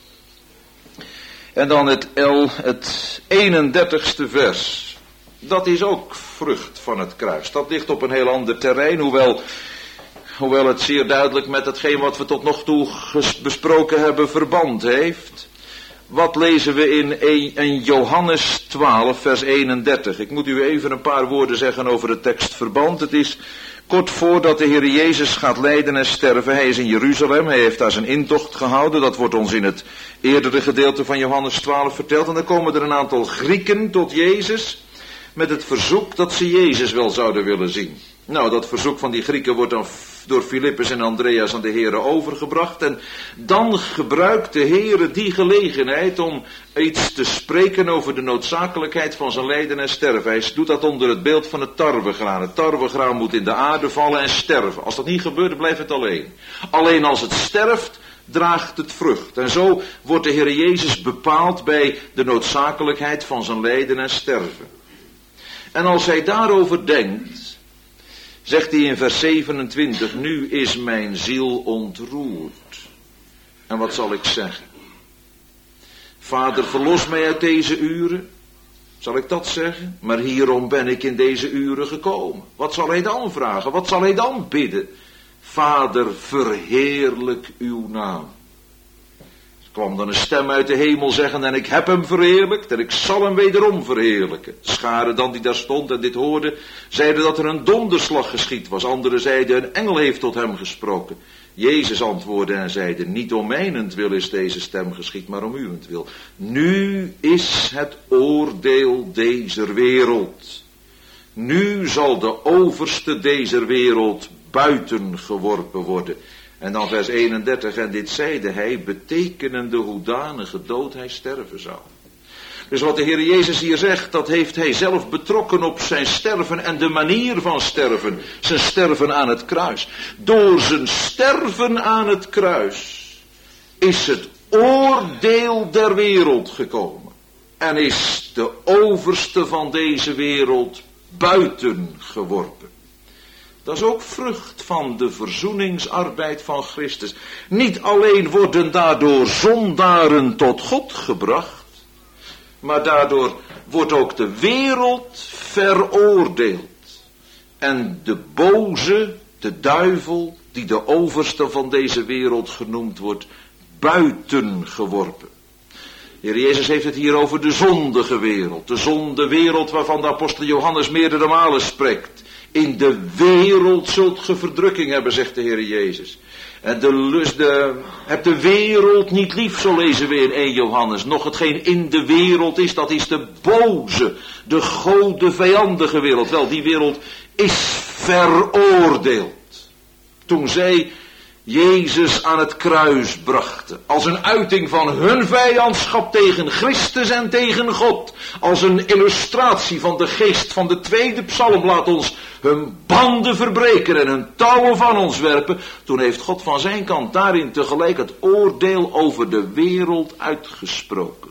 En dan het 31ste vers. Dat is ook vrucht van het kruis. Dat ligt op een heel ander terrein, hoewel het zeer duidelijk met hetgeen wat we tot nog toe besproken hebben verband heeft. Wat lezen we in Johannes 12 vers 31? Ik moet u even een paar woorden zeggen over het tekstverband. Het is kort voordat de Heer Jezus gaat lijden en sterven. Hij is in Jeruzalem, hij heeft daar zijn intocht gehouden. Dat wordt ons in het eerdere gedeelte van Johannes 12 verteld. En dan komen er een aantal Grieken tot Jezus met het verzoek dat ze Jezus wel zouden willen zien. Nou, dat verzoek van die Grieken wordt dan door Filippus en Andreas aan de Heere overgebracht. En dan gebruikt de Heere die gelegenheid om iets te spreken over de noodzakelijkheid van zijn lijden en sterven. Hij doet dat onder het beeld van het tarwegraan. Het tarwegraan moet in de aarde vallen en sterven. Als dat niet gebeurt, dan blijft het alleen. Alleen als het sterft, draagt het vrucht. En zo wordt de Heere Jezus bepaald bij de noodzakelijkheid van zijn lijden en sterven. En als hij daarover denkt, zegt hij in vers 27, nu is mijn ziel ontroerd. En wat zal ik zeggen? Vader, verlos mij uit deze uren. Zal ik dat zeggen? Maar hierom ben ik in deze uren gekomen. Wat zal hij dan vragen? Wat zal hij dan bidden? Vader, verheerlijk uw naam. Kwam dan een stem uit de hemel zeggen, en ik heb hem verheerlijkt en ik zal hem wederom verheerlijken. Scharen dan die daar stond en dit hoorde, zeiden dat er een donderslag geschied was. Anderen zeiden, een engel heeft tot hem gesproken. Jezus antwoordde en zeide, niet om mijnentwil is deze stem geschied, maar om uwentwil. Nu is het oordeel dezer wereld. Nu zal de overste dezer wereld buiten geworpen worden. En dan vers 31, en dit zeide hij, betekenende hoedanige dood hij sterven zou. Dus wat de Heer Jezus hier zegt, dat heeft hij zelf betrokken op zijn sterven en de manier van sterven. Zijn sterven aan het kruis. Door zijn sterven aan het kruis is het oordeel der wereld gekomen. En is de overste van deze wereld buiten geworpen. Dat is ook vrucht van de verzoeningsarbeid van Christus. Niet alleen worden daardoor zondaren tot God gebracht, maar daardoor wordt ook de wereld veroordeeld. En de boze, de duivel, die de overste van deze wereld genoemd wordt, buiten geworpen. De Heer Jezus heeft het hier over de zondige wereld. De zondewereld waarvan de apostel Johannes meerdere malen spreekt. In de wereld zult ge verdrukking hebben, zegt de Heer Jezus. En heb de wereld niet lief, zo lezen we in 1 Johannes. Nog hetgeen in de wereld is, dat is de boze, de gode vijandige wereld. Wel, die wereld is veroordeeld. Toen zij Jezus aan het kruis brachten. Als een uiting van hun vijandschap tegen Christus en tegen God. Als een illustratie van de geest van de tweede psalm. Laat ons hun banden verbreken en hun touwen van ons werpen. Toen heeft God van zijn kant daarin tegelijk het oordeel over de wereld uitgesproken.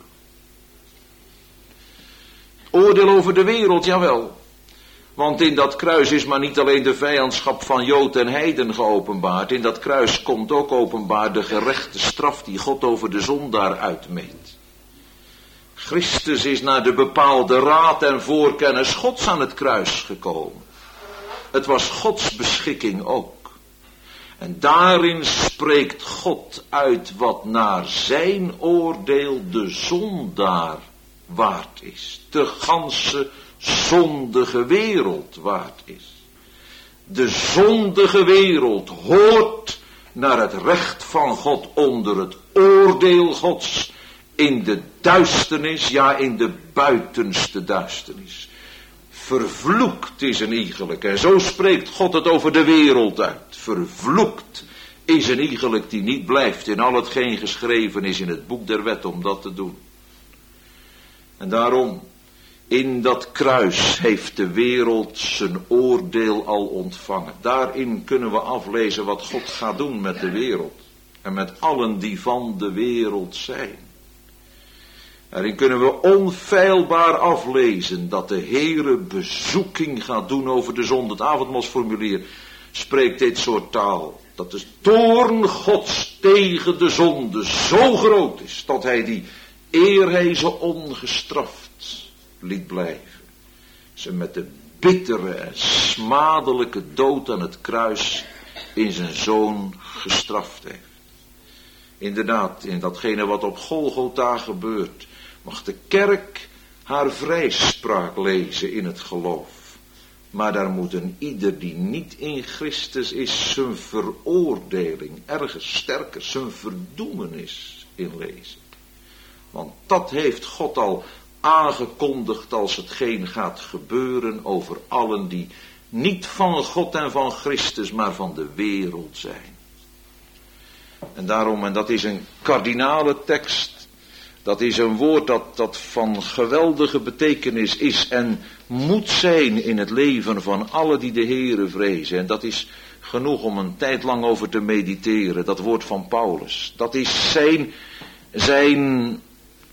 Oordeel over de wereld, jawel. Want in dat kruis is maar niet alleen de vijandschap van Jood en heiden geopenbaard. In dat kruis komt ook openbaar de gerechte straf die God over de zondaar uitmeet. Christus is naar de bepaalde raad en voorkennis Gods aan het kruis gekomen. Het was Gods beschikking ook. En daarin spreekt God uit wat naar zijn oordeel de zondaar waard is. De ganse zondige wereld waard is. De zondige wereld hoort naar het recht van God onder het oordeel Gods in de duisternis, ja in de buitenste duisternis. Vervloekt is een iegelijk, en zo spreekt God het over de wereld uit. Vervloekt is een iegelijk die niet blijft in al hetgeen geschreven is in het boek der wet om dat te doen. En daarom, in dat kruis heeft de wereld zijn oordeel al ontvangen. Daarin kunnen we aflezen wat God gaat doen met de wereld. En met allen die van de wereld zijn. Daarin kunnen we onfeilbaar aflezen dat de Heere bezoeking gaat doen over de zonde. Het avondmaalsformulier spreekt dit soort taal. Dat de toorn Gods tegen de zonde zo groot is, dat hij die, eer hij ze ongestraft liet blijven, ze met de bittere en smadelijke dood aan het kruis in zijn zoon gestraft heeft. Inderdaad, in datgene wat op Golgotha gebeurt, mag de kerk haar vrijspraak lezen in het geloof. Maar daar moet een ieder die niet in Christus is zijn veroordeling, ergens sterker, zijn verdoemenis in lezen. Want dat heeft God al aangekondigd als hetgeen gaat gebeuren over allen die niet van God en van Christus, maar van de wereld zijn. En daarom, en dat is een kardinale tekst, dat is een woord dat van geweldige betekenis is en moet zijn in het leven van allen die de Heere vrezen. En dat is genoeg om een tijd lang over te mediteren, dat woord van Paulus. Dat is zijn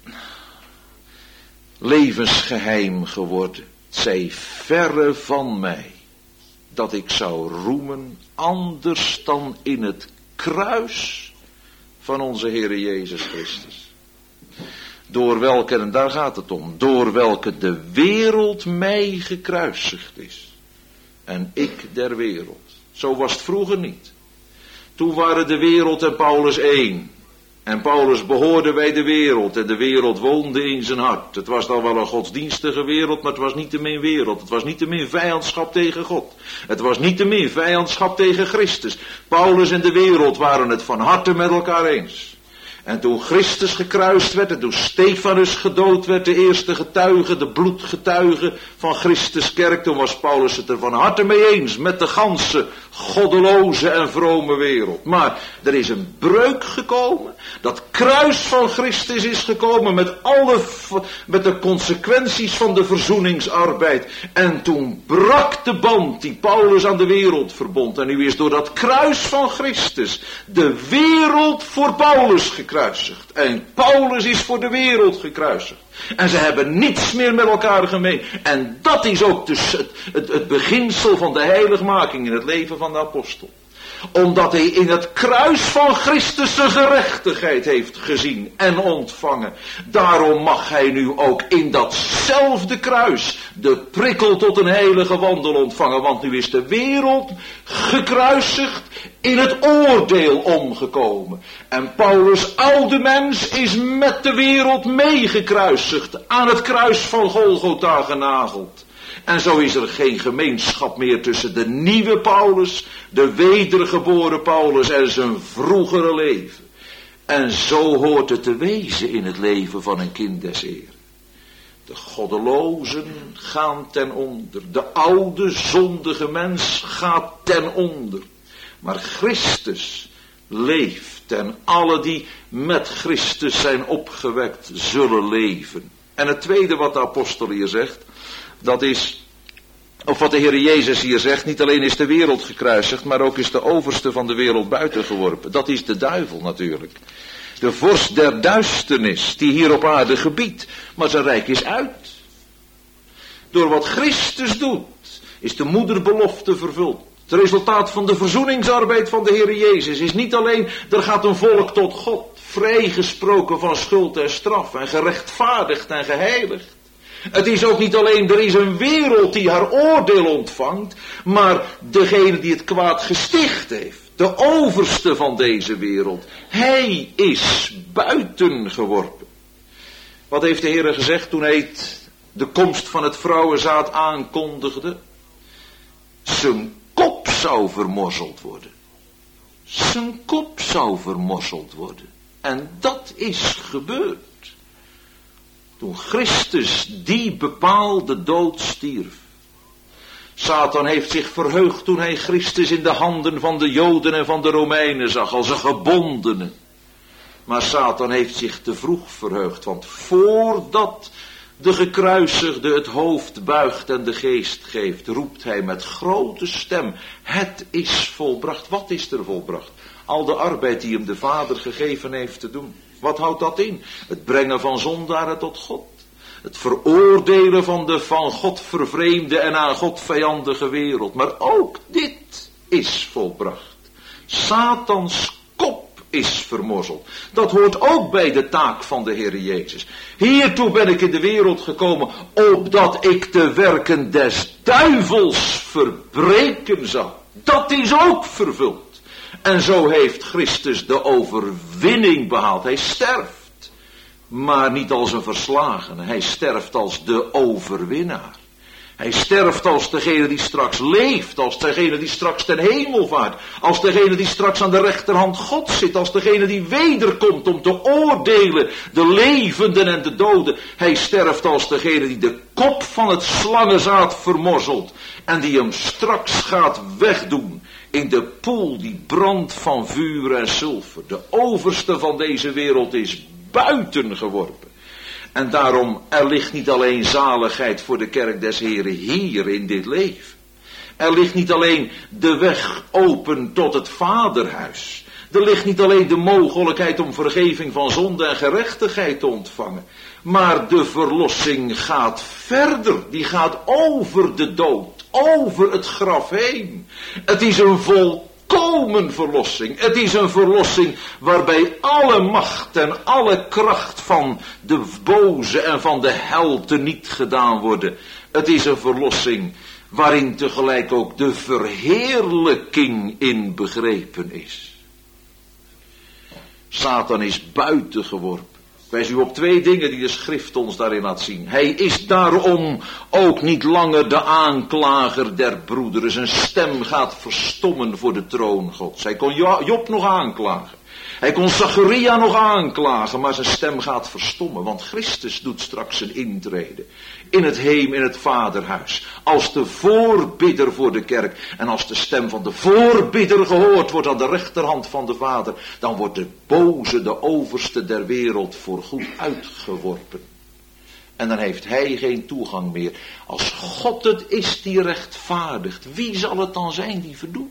levensgeheim geworden. Het zij verre van mij dat ik zou roemen anders dan in het kruis van onze Heere Jezus Christus. Door welke, en daar gaat het om, door welke de wereld mij gekruisigd is. En ik der wereld. Zo was het vroeger niet. Toen waren de wereld en Paulus één. En Paulus behoorde bij de wereld en de wereld woonde in zijn hart. Het was dan wel een godsdienstige wereld, maar het was niettemin wereld. Het was niettemin vijandschap tegen God. Het was niettemin vijandschap tegen Christus. Paulus en de wereld waren het van harte met elkaar eens. En toen Christus gekruist werd en toen Stefanus gedood werd, de eerste getuige, de bloedgetuige van Christus kerk, toen was Paulus het er van harte mee eens met de ganse goddeloze en vrome wereld. Maar er is een breuk gekomen, dat kruis van Christus is gekomen met de consequenties van de verzoeningsarbeid. En toen brak de band die Paulus aan de wereld verbond. En nu is door dat kruis van Christus de wereld voor Paulus gekruisigd. En Paulus is voor de wereld gekruisigd. En ze hebben niets meer met elkaar gemeen. En dat is ook dus het beginsel van de heiligmaking in het leven van de apostel. Omdat hij in het kruis van Christus zijn gerechtigheid heeft gezien en ontvangen. Daarom mag hij nu ook in datzelfde kruis de prikkel tot een heilige wandel ontvangen. Want nu is de wereld gekruisigd, in het oordeel omgekomen. En Paulus' oude mens is met de wereld meegekruisigd, aan het kruis van Golgotha genageld. En zo is er geen gemeenschap meer tussen de nieuwe Paulus, de wedergeboren Paulus en zijn vroegere leven. En zo hoort het te wezen in het leven van een kind des Heeren. De goddelozen gaan ten onder. De oude zondige mens gaat ten onder. Maar Christus leeft en alle die met Christus zijn opgewekt zullen leven. En het tweede wat de apostel hier zegt, dat is, of wat de Heer Jezus hier zegt, niet alleen is de wereld gekruisigd, maar ook is de overste van de wereld buiten geworpen. Dat is de duivel natuurlijk. De vorst der duisternis, die hier op aarde gebiedt, maar zijn rijk is uit. Door wat Christus doet, is de moederbelofte vervuld. Het resultaat van de verzoeningsarbeid van de Heer Jezus is niet alleen, er gaat een volk tot God, vrijgesproken van schuld en straf, en gerechtvaardigd en geheiligd. Het is ook niet alleen, er is een wereld die haar oordeel ontvangt, maar degene die het kwaad gesticht heeft, de overste van deze wereld, hij is buiten geworpen. Wat heeft de Heer gezegd toen hij de komst van het vrouwenzaad aankondigde? Zijn kop zou vermorzeld worden. Zijn kop zou vermorzeld worden. En dat is gebeurd. Toen Christus die bepaalde dood stierf. Satan heeft zich verheugd toen hij Christus in de handen van de Joden en van de Romeinen zag als een gebondene. Maar Satan heeft zich te vroeg verheugd, want voordat de gekruisigde het hoofd buigt en de geest geeft, roept hij met grote stem, het is volbracht. Wat is er volbracht? Al de arbeid die hem de Vader gegeven heeft te doen. Wat houdt dat in? Het brengen van zondaren tot God. Het veroordelen van de van God vervreemde en aan God vijandige wereld. Maar ook dit is volbracht. Satans kop is vermorzeld. Dat hoort ook bij de taak van de Heer Jezus. Hiertoe ben ik in de wereld gekomen, opdat ik de werken des duivels verbreken zou. Dat is ook vervuld. En zo heeft Christus de overwinning behaald. Hij sterft, maar niet als een verslagene. Hij sterft als de overwinnaar. Hij sterft als degene die straks leeft, als degene die straks ten hemel vaart, als degene die straks aan de rechterhand God zit, als degene die wederkomt om te oordelen de levenden en de doden. Hij sterft als degene die de kop van het slangenzaad vermorzelt en die hem straks gaat wegdoen in de poel die brandt van vuur en zilver. De overste van deze wereld is buiten geworpen. En daarom, er ligt niet alleen zaligheid voor de kerk des Heren hier in dit leven. Er ligt niet alleen de weg open tot het vaderhuis. Er ligt niet alleen de mogelijkheid om vergeving van zonde en gerechtigheid te ontvangen. Maar de verlossing gaat verder. Die gaat over de dood, over het graf heen. Het is een volkomen verlossing. Het is een verlossing waarbij alle macht en alle kracht van de boze en van de hel teniet gedaan worden. Het is een verlossing waarin tegelijk ook de verheerlijking in begrepen is. Satan is buiten geworpen. Ik wijs u op 2 dingen die de schrift ons daarin laat zien. Hij is daarom ook niet langer de aanklager der broederen. Zijn stem gaat verstommen voor de troon Gods. Hij kon Job nog aanklagen. Hij kon Zacharia nog aanklagen, maar zijn stem gaat verstommen. Want Christus doet straks zijn intrede in het vaderhuis. Als de voorbidder voor de kerk. En als de stem van de voorbidder gehoord wordt aan de rechterhand van de Vader. Dan wordt de boze, de overste der wereld voorgoed uitgeworpen. En dan heeft hij geen toegang meer. Als God het is die rechtvaardigt, wie zal het dan zijn die verdoemt?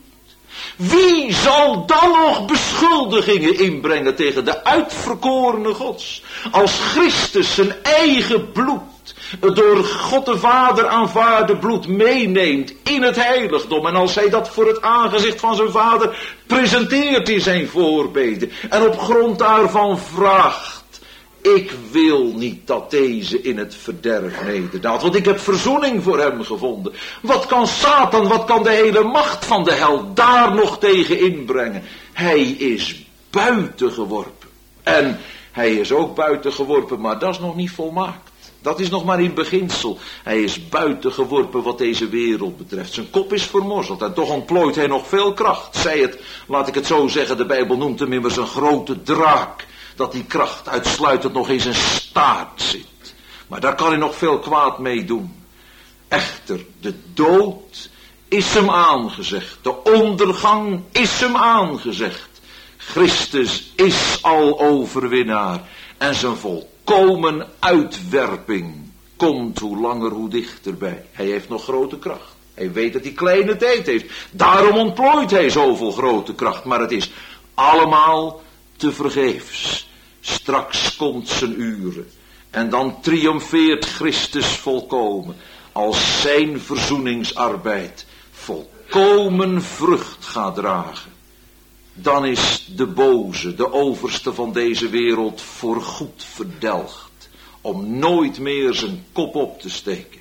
Wie zal dan nog beschuldigingen inbrengen tegen de uitverkorene Gods? Als Christus zijn eigen bloed, door God de Vader aanvaarde bloed, meeneemt in het heiligdom. En als hij dat voor het aangezicht van zijn Vader presenteert in zijn voorbeden. En op grond daarvan vraagt: ik wil niet dat deze in het verderf nederdaalt, want ik heb verzoening voor hem gevonden. Wat kan Satan, wat kan de hele macht van de hel daar nog tegen inbrengen? Hij is buiten geworpen. En hij is ook buiten geworpen, maar dat is nog niet volmaakt. Dat is nog maar in beginsel. Hij is buiten geworpen wat deze wereld betreft. Zijn kop is vermorzeld en toch ontplooit hij nog veel kracht. Zij het, laat ik het zo zeggen, de Bijbel noemt hem immers een grote draak. Dat die kracht uitsluitend nog in zijn staart zit. Maar daar kan hij nog veel kwaad mee doen. Echter, de dood is hem aangezegd. De ondergang is hem aangezegd. Christus is al overwinnaar. En zijn volkomen uitwerping komt hoe langer hoe dichterbij. Hij heeft nog grote kracht. Hij weet dat hij kleine tijd heeft. Daarom ontplooit hij zoveel grote kracht. Maar het is allemaal tevergeefs. Straks komt zijn uren. En dan triomfeert Christus volkomen. Als zijn verzoeningsarbeid volkomen vrucht gaat dragen. Dan is de boze, de overste van deze wereld, voorgoed verdelgd. Om nooit meer zijn kop op te steken.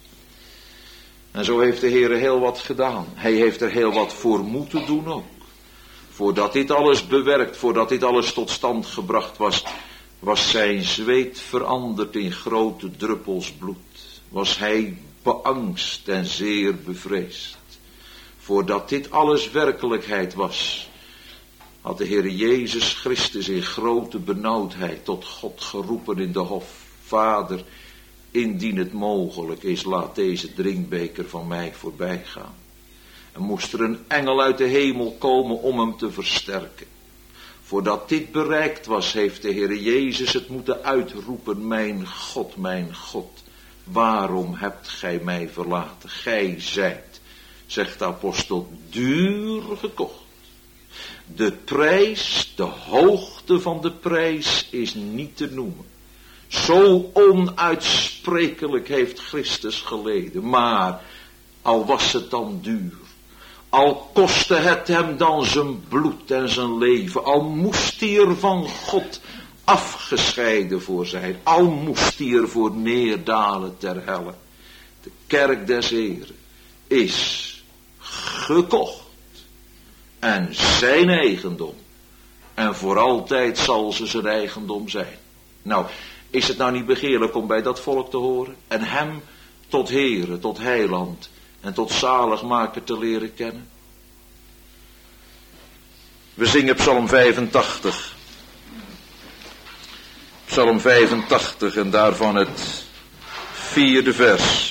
En zo heeft de Heere heel wat gedaan. Hij heeft er heel wat voor moeten doen ook. Voordat dit alles bewerkt, voordat dit alles tot stand gebracht was, was zijn zweet veranderd in grote druppels bloed. Was hij beangst en zeer bevreesd. Voordat dit alles werkelijkheid was, had de Heer Jezus Christus in grote benauwdheid tot God geroepen in de hof: Vader, indien het mogelijk is, laat deze drinkbeker van mij voorbij gaan. En moest er een engel uit de hemel komen om hem te versterken. Voordat dit bereikt was, heeft de Heer Jezus het moeten uitroepen: mijn God, waarom hebt gij mij verlaten? Gij zijt, zegt de apostel, duur gekocht. De prijs, de hoogte van de prijs is niet te noemen. Zo onuitsprekelijk heeft Christus geleden. Maar al was het dan duur, al kostte het hem dan zijn bloed en zijn leven, al moest hij er van God afgescheiden voor zijn, al moest hij er voor neerdalen ter helle. De kerk des Heren is gekocht en zijn eigendom. En voor altijd zal ze zijn eigendom zijn. Nou, is het nou niet begeerlijk om bij dat volk te horen en hem tot Heere, tot heiland en tot zaligmaker te leren kennen? We zingen Psalm 85. Psalm 85 en daarvan het 4e vers.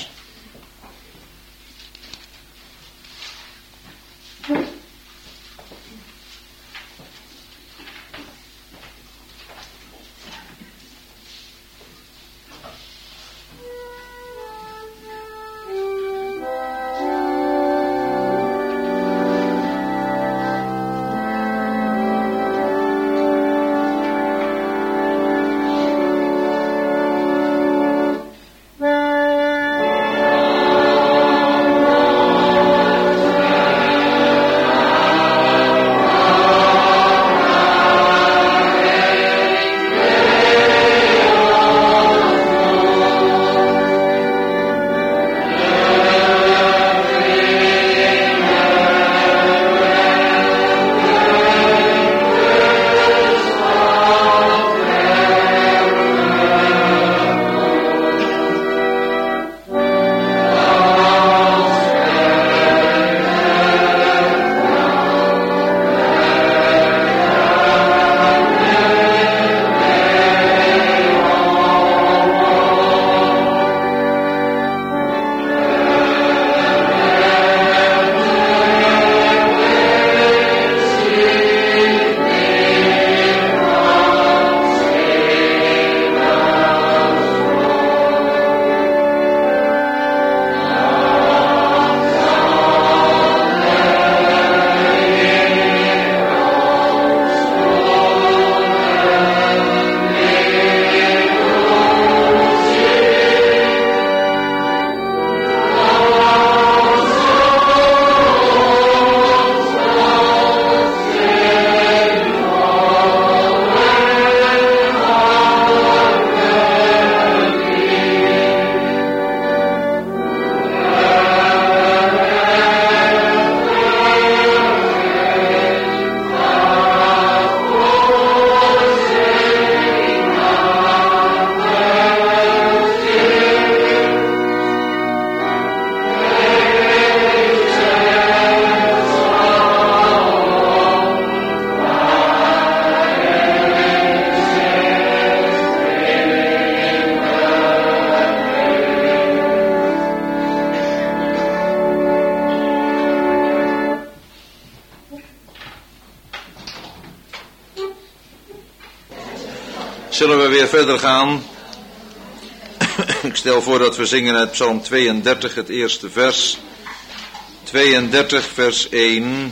Zullen we weer verder gaan? Ik stel voor dat we zingen uit Psalm 32, het eerste vers. 32, vers 1.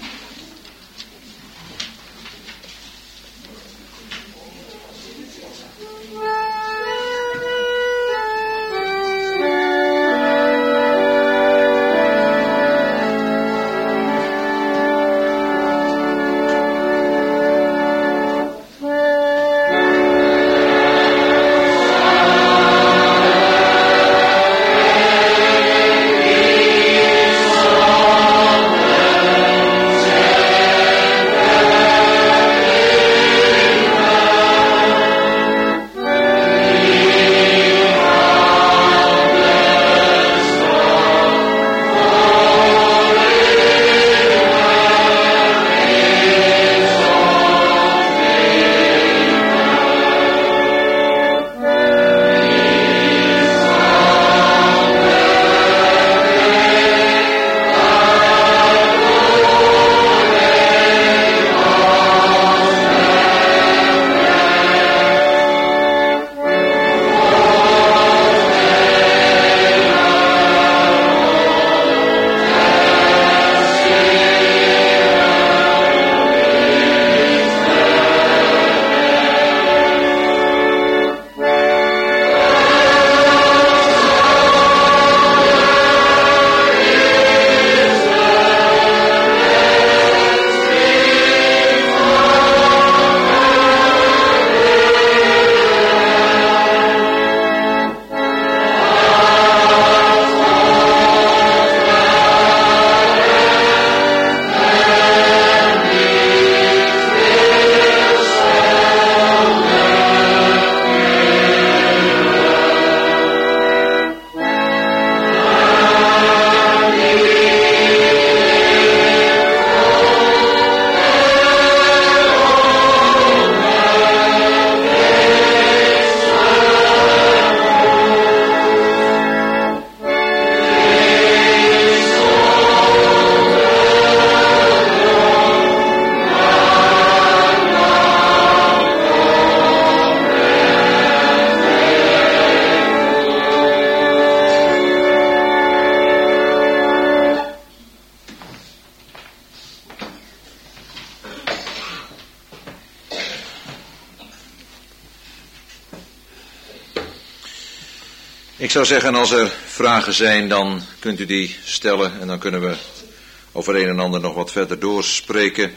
Ik zou zeggen, als er vragen zijn, dan kunt u die stellen en dan kunnen we over een en ander nog wat verder doorspreken.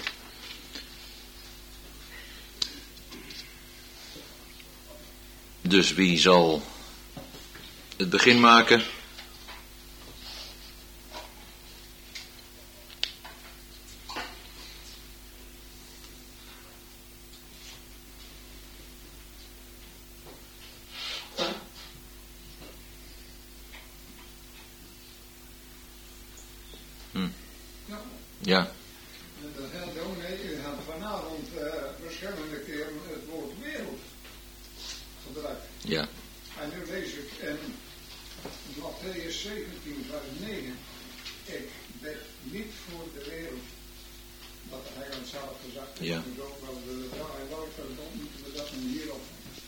Dus wie zal het begin maken? Ja. Dat geldt ook, u had vanavond verschillende keren het woord wereld gebruikt. Ja. En nu lees ik in Mattheüs 17, vers 9. Ik bid niet voor de wereld. Dat hij ons zelf gezegd heeft. Ja. Dus ook wel de vraag in welk verband moeten we dat nu hierop.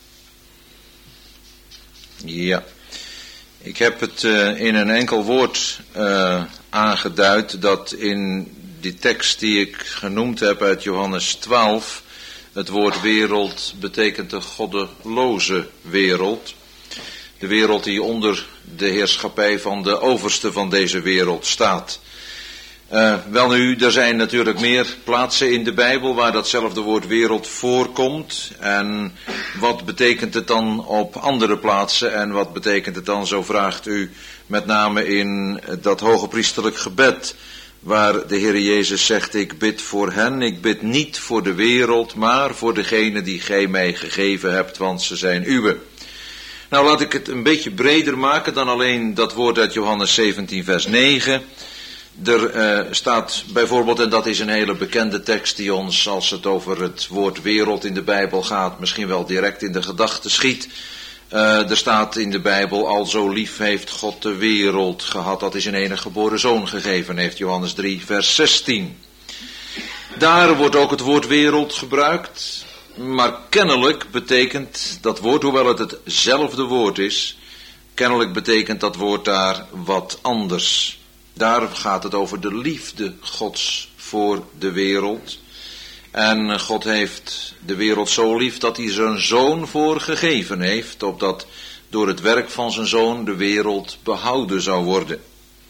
Ja. Ik heb het in een enkel woord aangeduid dat in die tekst die ik genoemd heb uit Johannes 12, het woord wereld betekent de goddeloze wereld. De wereld die onder de heerschappij van de overste van deze wereld staat. Welnu, er zijn natuurlijk meer plaatsen in de Bijbel waar datzelfde woord wereld voorkomt. En wat betekent het dan op andere plaatsen en wat betekent het dan, zo vraagt u, met name in dat hogepriesterlijk gebed, waar de Heer Jezus zegt, ik bid voor hen, ik bid niet voor de wereld, maar voor degene die gij mij gegeven hebt, want ze zijn uwe. Nou, laat ik het een beetje breder maken dan alleen dat woord uit Johannes 17 vers 9. Er staat bijvoorbeeld, en dat is een hele bekende tekst die ons, als het over het woord wereld in de Bijbel gaat, misschien wel direct in de gedachten schiet. Er staat in de Bijbel, al zo lief heeft God de wereld gehad, dat is een enige geboren zoon gegeven heeft, Johannes 3 vers 16. Daar wordt ook het woord wereld gebruikt. Maar kennelijk betekent dat woord, hoewel het hetzelfde woord is, kennelijk betekent dat woord daar wat anders. Daar gaat het over de liefde Gods voor de wereld. En God heeft de wereld zo lief dat hij zijn zoon voor gegeven heeft, opdat door het werk van zijn zoon de wereld behouden zou worden.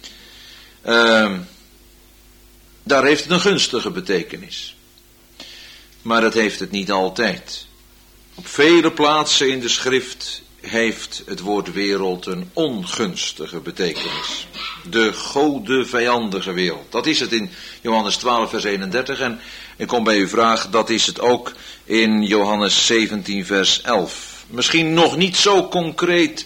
Daar heeft het een gunstige betekenis. Maar dat heeft het niet altijd. Op vele plaatsen in de schrift heeft het woord wereld een ongunstige betekenis. De godenvijandige wereld. Dat is het in Johannes 12 vers 31 en ik kom bij uw vraag, dat is het ook in Johannes 17 vers 11. Misschien nog niet zo concreet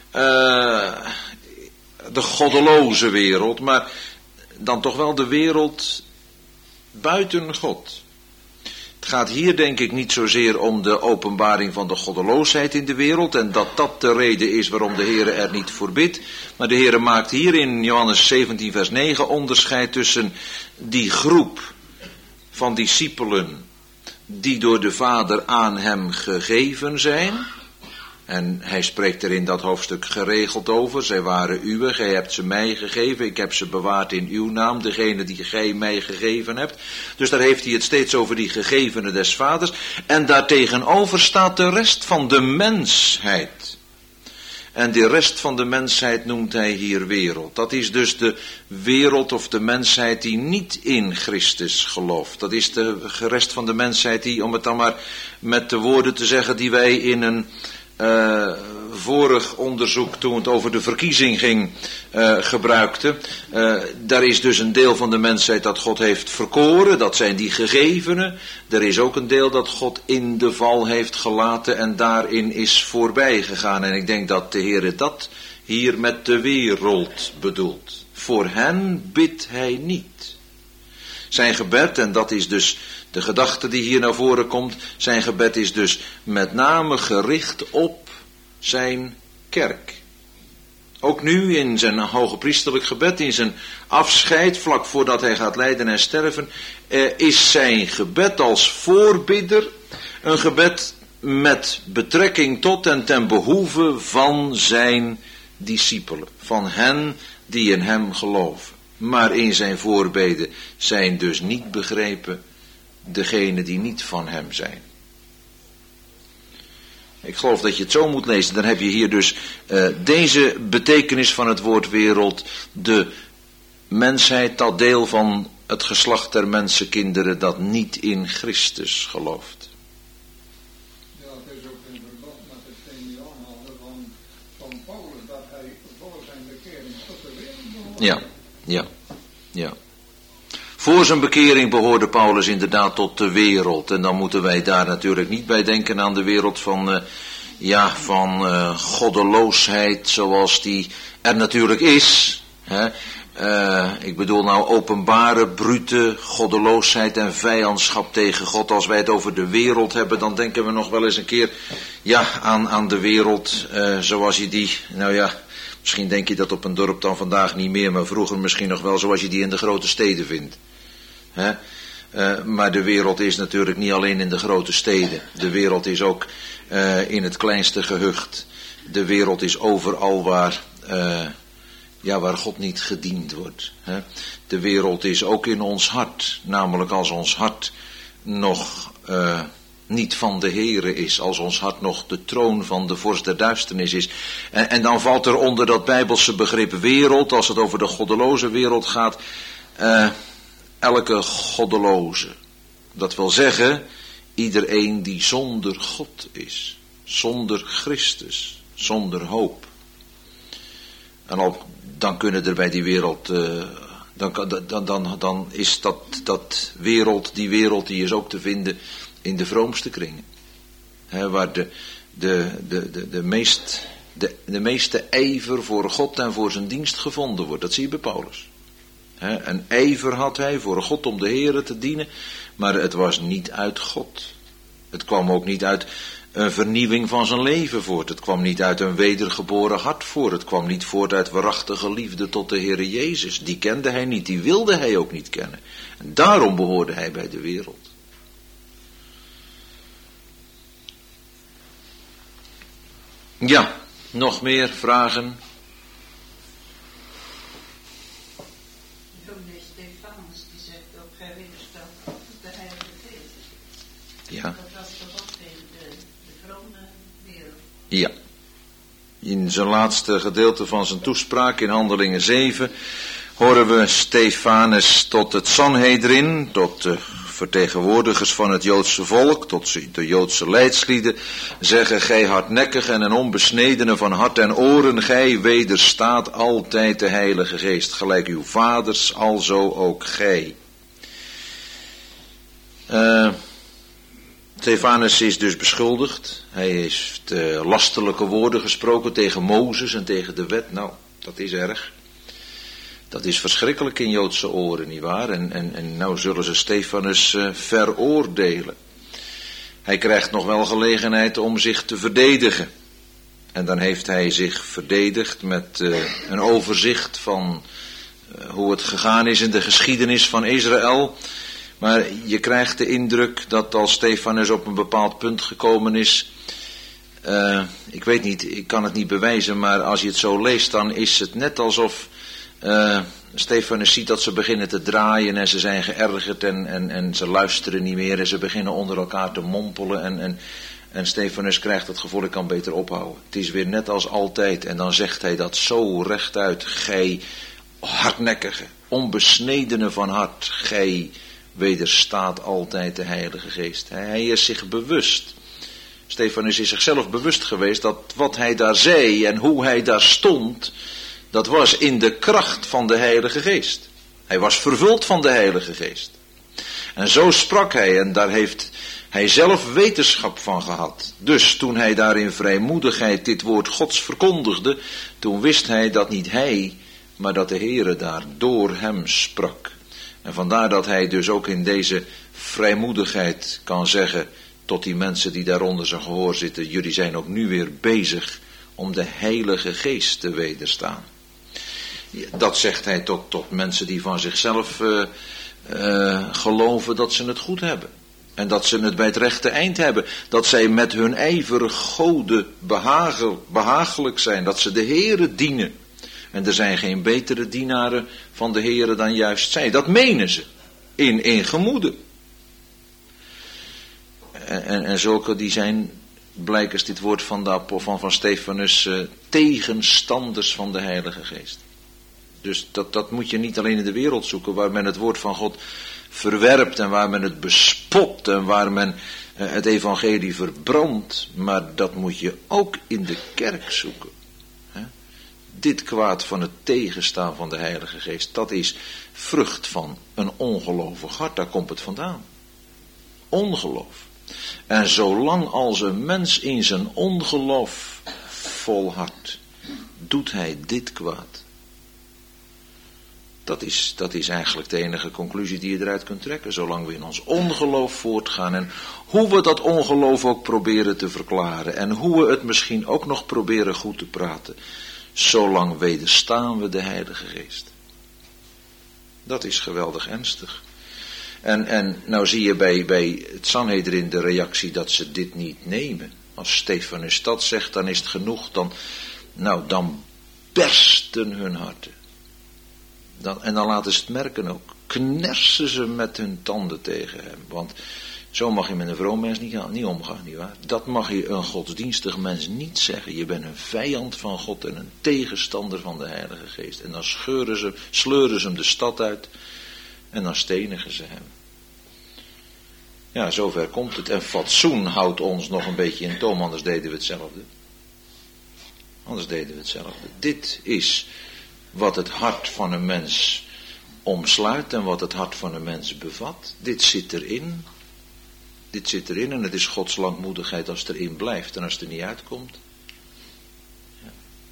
de goddeloze wereld, maar dan toch wel de wereld buiten God. Het gaat hier denk ik niet zozeer om de openbaring van de goddeloosheid in de wereld en dat de reden is waarom de Heere er niet voor bidt. Maar de Heere maakt hier in Johannes 17 vers 9 onderscheid tussen die groep van discipelen die door de Vader aan hem gegeven zijn. En hij spreekt er in dat hoofdstuk geregeld over. Zij waren uwe, gij hebt ze mij gegeven, ik heb ze bewaard in uw naam, degene die gij mij gegeven hebt. Dus daar heeft hij het steeds over die gegevenen des Vaders. En daartegenover staat de rest van de mensheid. En die rest van de mensheid noemt hij hier wereld. Dat is dus de wereld of de mensheid die niet in Christus gelooft. Dat is de rest van de mensheid die, om het dan maar met de woorden te zeggen die wij in een vorig onderzoek, toen het over de verkiezing ging, gebruikte. Daar is dus een deel van de mensheid dat God heeft verkoren, dat zijn die gegevenen. Er is ook een deel dat God in de val heeft gelaten en daarin is voorbij gegaan. En ik denk dat de Heer dat hier met de wereld bedoelt. Voor hen bidt hij niet. Zijn gebed, en dat is dus de gedachte die hier naar voren komt, zijn gebed is dus met name gericht op zijn kerk. Ook nu in zijn hogepriesterlijk gebed, in zijn afscheid, vlak voordat hij gaat lijden en sterven, is zijn gebed als voorbidder een gebed met betrekking tot en ten behoeve van zijn discipelen, van hen die in hem geloven. Maar in zijn voorbeden zijn dus niet begrepen degenen die niet van hem zijn. Ik geloof dat je het zo moet lezen. Dan heb je hier dus deze betekenis van het woord wereld. De mensheid, dat deel van het geslacht der mensenkinderen dat niet in Christus gelooft. Ja, het is ook in verband met hetgeen die aanhaalde van Paulus, dat hij voor zijn bekering tot de wereld behoorde. Ja. Voor zijn bekering behoorde Paulus inderdaad tot de wereld. En dan moeten wij daar natuurlijk niet bij denken aan de wereld van goddeloosheid zoals die er natuurlijk is. Hè? Ik bedoel nou openbare, brute goddeloosheid en vijandschap tegen God. Als wij het over de wereld hebben, dan denken we nog wel eens een keer aan de wereld zoals je die, misschien denk je dat op een dorp dan vandaag niet meer, maar vroeger misschien nog wel zoals je die in de grote steden vindt. Maar de wereld is natuurlijk niet alleen in de grote steden. De wereld is ook in het kleinste gehucht. De wereld is overal waar God niet gediend wordt. De wereld is ook in ons hart. Namelijk als ons hart nog niet van de Heere is. Als ons hart nog de troon van de vorst der duisternis is. En dan valt er onder dat bijbelse begrip wereld, als het over de goddeloze wereld gaat, elke goddeloze. Dat wil zeggen, iedereen die zonder God is. Zonder Christus. Zonder hoop. En dan kunnen er bij die wereld, dan is dat wereld, die wereld die is ook te vinden in de vroomste kringen. Waar de meeste ijver voor God en voor zijn dienst gevonden wordt. Dat zie je bij Paulus. Een ijver had hij voor God om de Heere te dienen, maar het was niet uit God. Het kwam ook niet uit een vernieuwing van zijn leven voort. Het kwam niet uit een wedergeboren hart voort. Het kwam niet voort uit waarachtige liefde tot de Heere Jezus. Die kende hij niet, die wilde hij ook niet kennen. En daarom behoorde hij bij de wereld. Ja, nog meer vragen? Dominee Stefanus die zegt ook, gij wederstaat de Heilige Geest. Ja. Dat was toch ook tegen de vrome wereld. Ja. In zijn laatste gedeelte van zijn toespraak in Handelingen 7 horen we Stefanus tot het Sanhedrin, tot de vertegenwoordigers van het Joodse volk, tot de Joodse leidslieden, zeggen: gij hardnekkigen en onbesnedenen van hart en oren, gij wederstaat altijd de Heilige Geest, gelijk uw vaders, alzo ook gij. Stefanus is dus beschuldigd. Hij heeft lastelijke woorden gesproken tegen Mozes en tegen de wet. Nou, dat is erg. Dat is verschrikkelijk in Joodse oren, nietwaar? En nou zullen ze Stefanus veroordelen. Hij krijgt nog wel gelegenheid om zich te verdedigen. En dan heeft hij zich verdedigd met een overzicht van hoe het gegaan is in de geschiedenis van Israël. Maar je krijgt de indruk dat als Stefanus op een bepaald punt gekomen is, ik weet niet, ik kan het niet bewijzen, maar als je het zo leest, dan is het net alsof Stefanus ziet dat ze beginnen te draaien en ze zijn geërgerd en ze luisteren niet meer en ze beginnen onder elkaar te mompelen en Stefanus krijgt het gevoel: ik kan beter ophouden. Het is weer net als altijd en dan zegt hij dat zo rechtuit: gij hardnekkige, onbesnedene van hart, gij wederstaat altijd de Heilige Geest. Hij is zich bewust. Stefanus is zichzelf bewust geweest dat wat hij daar zei en hoe hij daar stond, dat was in de kracht van de Heilige Geest. Hij was vervuld van de Heilige Geest. En zo sprak hij en daar heeft hij zelf wetenschap van gehad. Dus toen hij daar in vrijmoedigheid dit woord Gods verkondigde, toen wist hij dat niet hij, maar dat de Heere daar door hem sprak. En vandaar dat hij dus ook in deze vrijmoedigheid kan zeggen tot die mensen die daar onder zijn gehoor zitten: jullie zijn ook nu weer bezig om de Heilige Geest te wederstaan. Dat zegt hij tot mensen die van zichzelf geloven dat ze het goed hebben. En dat ze het bij het rechte eind hebben. Dat zij met hun ijver Gode behagelijk zijn. Dat ze de Heere dienen. En er zijn geen betere dienaren van de Heere dan juist zij. Dat menen ze. In gemoede. En zulke die zijn, blijkens dit woord van Stefanus, tegenstanders van de Heilige Geest. Dus dat moet je niet alleen in de wereld zoeken, waar men het woord van God verwerpt en waar men het bespot en waar men het evangelie verbrandt. Maar dat moet je ook in de kerk zoeken. Dit kwaad van het tegenstaan van de Heilige Geest, dat is vrucht van een ongelovig hart. Daar komt het vandaan. Ongeloof. En zolang als een mens in zijn ongeloof volhardt, doet hij dit kwaad. Dat is eigenlijk de enige conclusie die je eruit kunt trekken. Zolang we in ons ongeloof voortgaan en hoe we dat ongeloof ook proberen te verklaren en hoe we het misschien ook nog proberen goed te praten, zolang wederstaan we de Heilige Geest. Dat is geweldig ernstig. En nou zie je bij het Sanhedrin de reactie dat ze dit niet nemen. Als Stefanus dat zegt, dan is het genoeg. Dan bersten hun harten. En dan laten ze het merken ook. Knersen ze met hun tanden tegen hem. Want zo mag je met een vroom mens niet omgaan, nietwaar? Dat mag je een godsdienstig mens niet zeggen. Je bent een vijand van God en een tegenstander van de Heilige Geest. En dan sleuren ze hem de stad uit en dan stenigen ze hem. Ja, zover komt het. En fatsoen houdt ons nog een beetje in toom, anders deden we hetzelfde. Dit is wat het hart van een mens omsluit en wat het hart van een mens bevat. Dit zit erin en het is Gods langmoedigheid als het erin blijft en als het er niet uitkomt. Ja.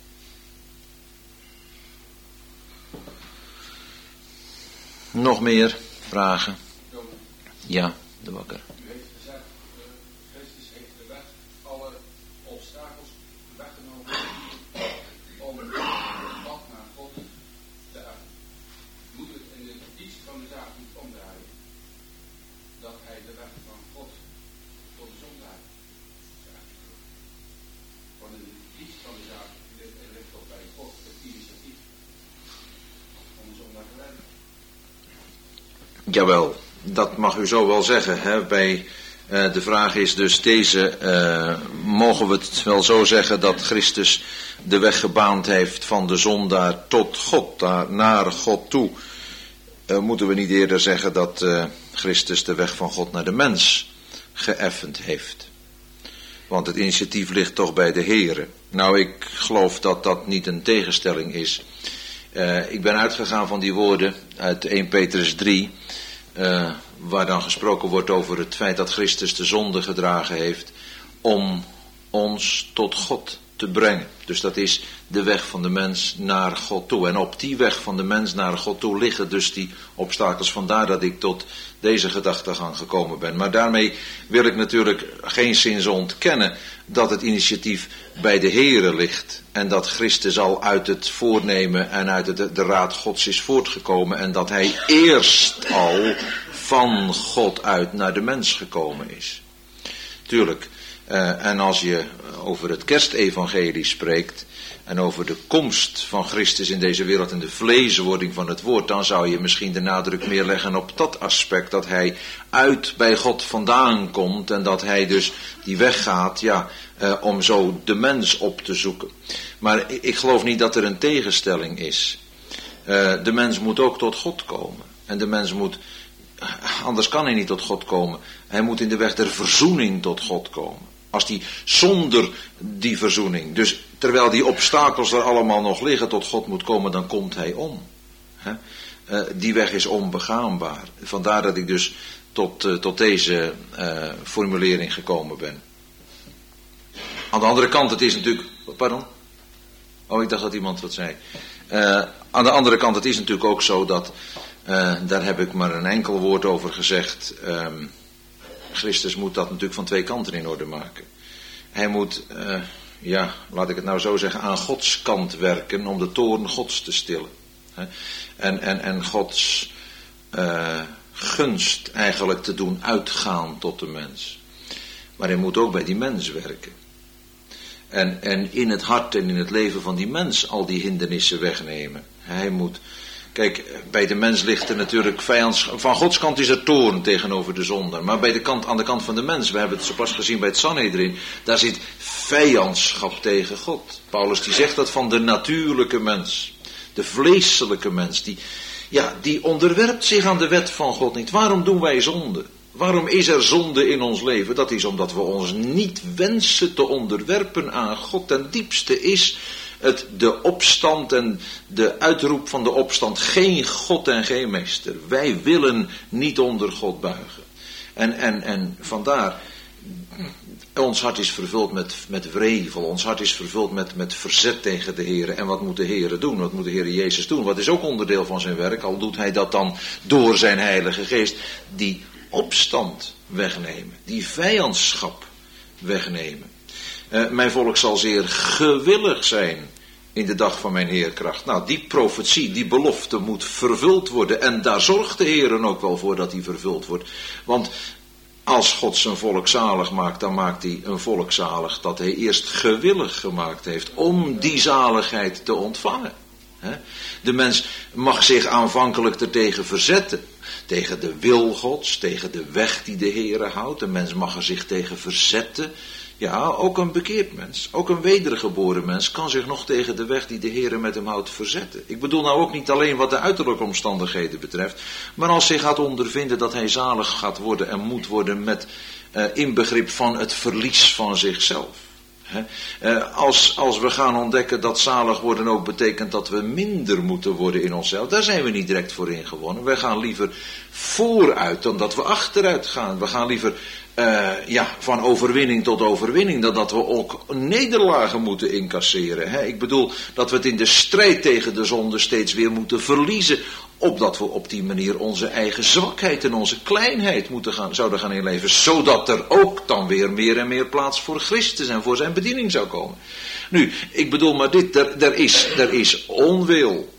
Nog meer vragen? Ja, de Bakker. U heeft gezegd, Christus heeft de weg, alle obstakels weggenomen om het pad naar God te hebben. Moeten we het in de diepste van de zaak niet omdraaien? Dat hij de weg van God tot de zon draait. Want in de Jawel, dat mag u zo wel zeggen. Hè? De vraag is dus deze, mogen we het wel zo zeggen dat Christus de weg gebaand heeft van de zondaar tot God, naar God toe. Moeten we niet eerder zeggen dat Christus de weg van God naar de mens geëffend heeft? Want het initiatief ligt toch bij de Heere. Nou, ik geloof dat dat niet een tegenstelling is. Ik ben uitgegaan van die woorden uit 1 Petrus 3... waar dan gesproken wordt over het feit dat Christus de zonde gedragen heeft om ons tot God te brengen. Dus dat is de weg van de mens naar God toe. En op die weg van de mens naar God toe liggen dus die obstakels. Vandaar dat ik tot deze gedachtegang gekomen ben. Maar daarmee wil ik natuurlijk geenszins ontkennen dat het initiatief bij de Heere ligt. En dat Christus al uit het voornemen en uit de raad Gods is voortgekomen. En dat hij eerst al van God uit naar de mens gekomen is. Tuurlijk. En als je over het kerstevangelie spreekt en over de komst van Christus in deze wereld en de vleeswording van het woord, dan zou je misschien de nadruk meer leggen op dat aspect, dat hij uit bij God vandaan komt en dat hij dus die weg gaat, om zo de mens op te zoeken. Maar ik geloof niet dat er een tegenstelling is. De mens moet ook tot God komen. En de mens moet, anders kan hij niet tot God komen. Hij moet in de weg der verzoening tot God komen. Als die zonder die verzoening, dus terwijl die obstakels er allemaal nog liggen, tot God moet komen, dan komt hij om. Die weg is onbegaanbaar. Vandaar dat ik dus tot deze formulering gekomen ben. Aan de andere kant, het is natuurlijk... Pardon? Oh, ik dacht dat iemand wat zei. Aan de andere kant, het is natuurlijk ook zo dat... daar heb ik maar een enkel woord over gezegd... Christus moet dat natuurlijk van twee kanten in orde maken. Hij moet, laat ik het nou zo zeggen, aan Gods kant werken om de toorn Gods te stillen. En Gods gunst eigenlijk te doen uitgaan tot de mens. Maar hij moet ook bij die mens werken. En in het hart en in het leven van die mens al die hindernissen wegnemen. Hij moet... Kijk, bij de mens ligt er natuurlijk van Gods kant is er toorn tegenover de zonde. Maar aan de kant van de mens, we hebben het zo pas gezien bij het Sanhedrin, daar zit vijandschap tegen God. Paulus die zegt dat van de natuurlijke mens, de vleeselijke mens, die onderwerpt zich aan de wet van God niet. Waarom doen wij zonde? Waarom is er zonde in ons leven? Dat is omdat we ons niet wensen te onderwerpen aan God. Ten diepste is de opstand en de uitroep van de opstand geen God en geen meester. Wij willen niet onder God buigen. En vandaar, ons hart is vervuld met wrevel. Ons hart is vervuld met verzet tegen de Heer. En wat moet de Heer doen? Wat moet de Heer Jezus doen? Wat is ook onderdeel van zijn werk? Al doet hij dat dan door zijn Heilige Geest. Die opstand wegnemen. Die vijandschap wegnemen. Mijn volk zal zeer gewillig zijn in de dag van mijn Heerkracht. Nou, die profetie, die belofte moet vervuld worden. En daar zorgt de Heer ook wel voor dat die vervuld wordt. Want als God zijn volk zalig maakt, dan maakt hij een volk zalig dat hij eerst gewillig gemaakt heeft om die zaligheid te ontvangen. De mens mag zich aanvankelijk ertegen verzetten. Tegen de wil Gods, tegen de weg die de Heere houdt. De mens mag er zich tegen verzetten. Ja, ook een bekeerd mens, ook een wedergeboren mens kan zich nog tegen de weg die de Heere met hem houdt verzetten. Ik bedoel nou ook niet alleen wat de uiterlijke omstandigheden betreft, maar als hij gaat ondervinden dat hij zalig gaat worden en moet worden met inbegrip van het verlies van zichzelf. Als we gaan ontdekken dat zalig worden ook betekent dat we minder moeten worden in onszelf, daar zijn we niet direct voor ingewonnen. Wij gaan liever vooruit dan dat we achteruit gaan. We gaan liever van overwinning tot overwinning dan dat we ook nederlagen moeten incasseren. Ik bedoel dat we het in de strijd tegen de zonde steeds weer moeten verliezen, opdat we op die manier onze eigen zwakheid en onze kleinheid zouden gaan inleven, zodat er ook dan weer meer en meer plaats voor Christus en voor zijn bediening zou komen. Nu, ik bedoel maar dit, er is onwil.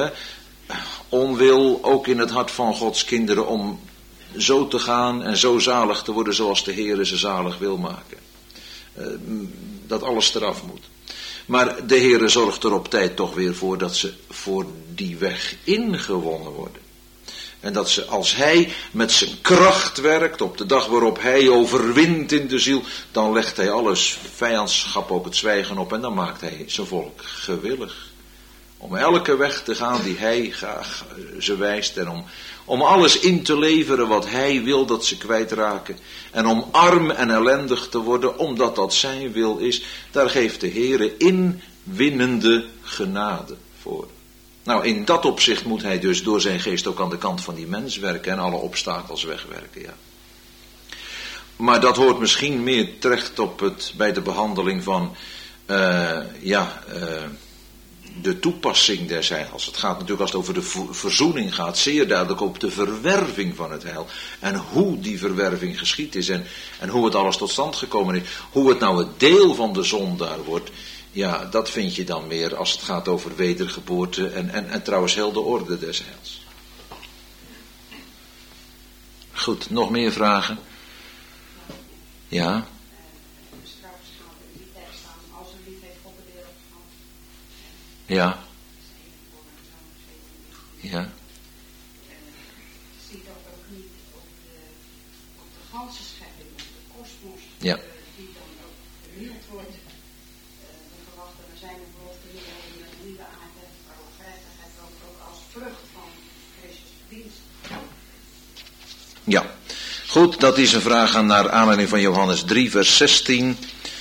Onwil ook in het hart van Gods kinderen om zo te gaan en zo zalig te worden zoals de Heere ze zalig wil maken. Dat alles eraf moet. Maar de Heere zorgt er op tijd toch weer voor dat ze voor die weg ingewonnen worden. En dat als hij met zijn kracht werkt, op de dag waarop hij overwint in de ziel, dan legt hij alles vijandschap ook het zwijgen op en dan maakt hij zijn volk gewillig. Om elke weg te gaan die hij graag ze wijst en om alles in te leveren wat hij wil dat ze kwijtraken. En om arm en ellendig te worden, omdat dat zijn wil is, daar geeft de Heere inwinnende genade voor. Nou, in dat opzicht moet hij dus door zijn geest ook aan de kant van die mens werken en alle obstakels wegwerken, ja. Maar dat hoort misschien meer terecht bij de behandeling van, de toepassing des heils. Het gaat natuurlijk, als het over de verzoening gaat, zeer duidelijk op de verwerving van het heil. En hoe die verwerving geschied is en hoe het alles tot stand gekomen is. Hoe het nou het deel van de zondaar wordt, ja, dat vind je dan meer als het gaat over wedergeboorte en trouwens heel de orde des heils. Goed, nog meer vragen? Ja? Ja. Ja. Ziet dat ook niet op de ganse schepping, op de kosmos, ja. Die dan ook vernield wordt. We verwachten, er zijn een belofte in een nieuwe aarde, waarop gerechtigheid ook als vrucht van Christus dienst. Ja, goed, dat is een vraag naar aanleiding van Johannes 3 vers 16.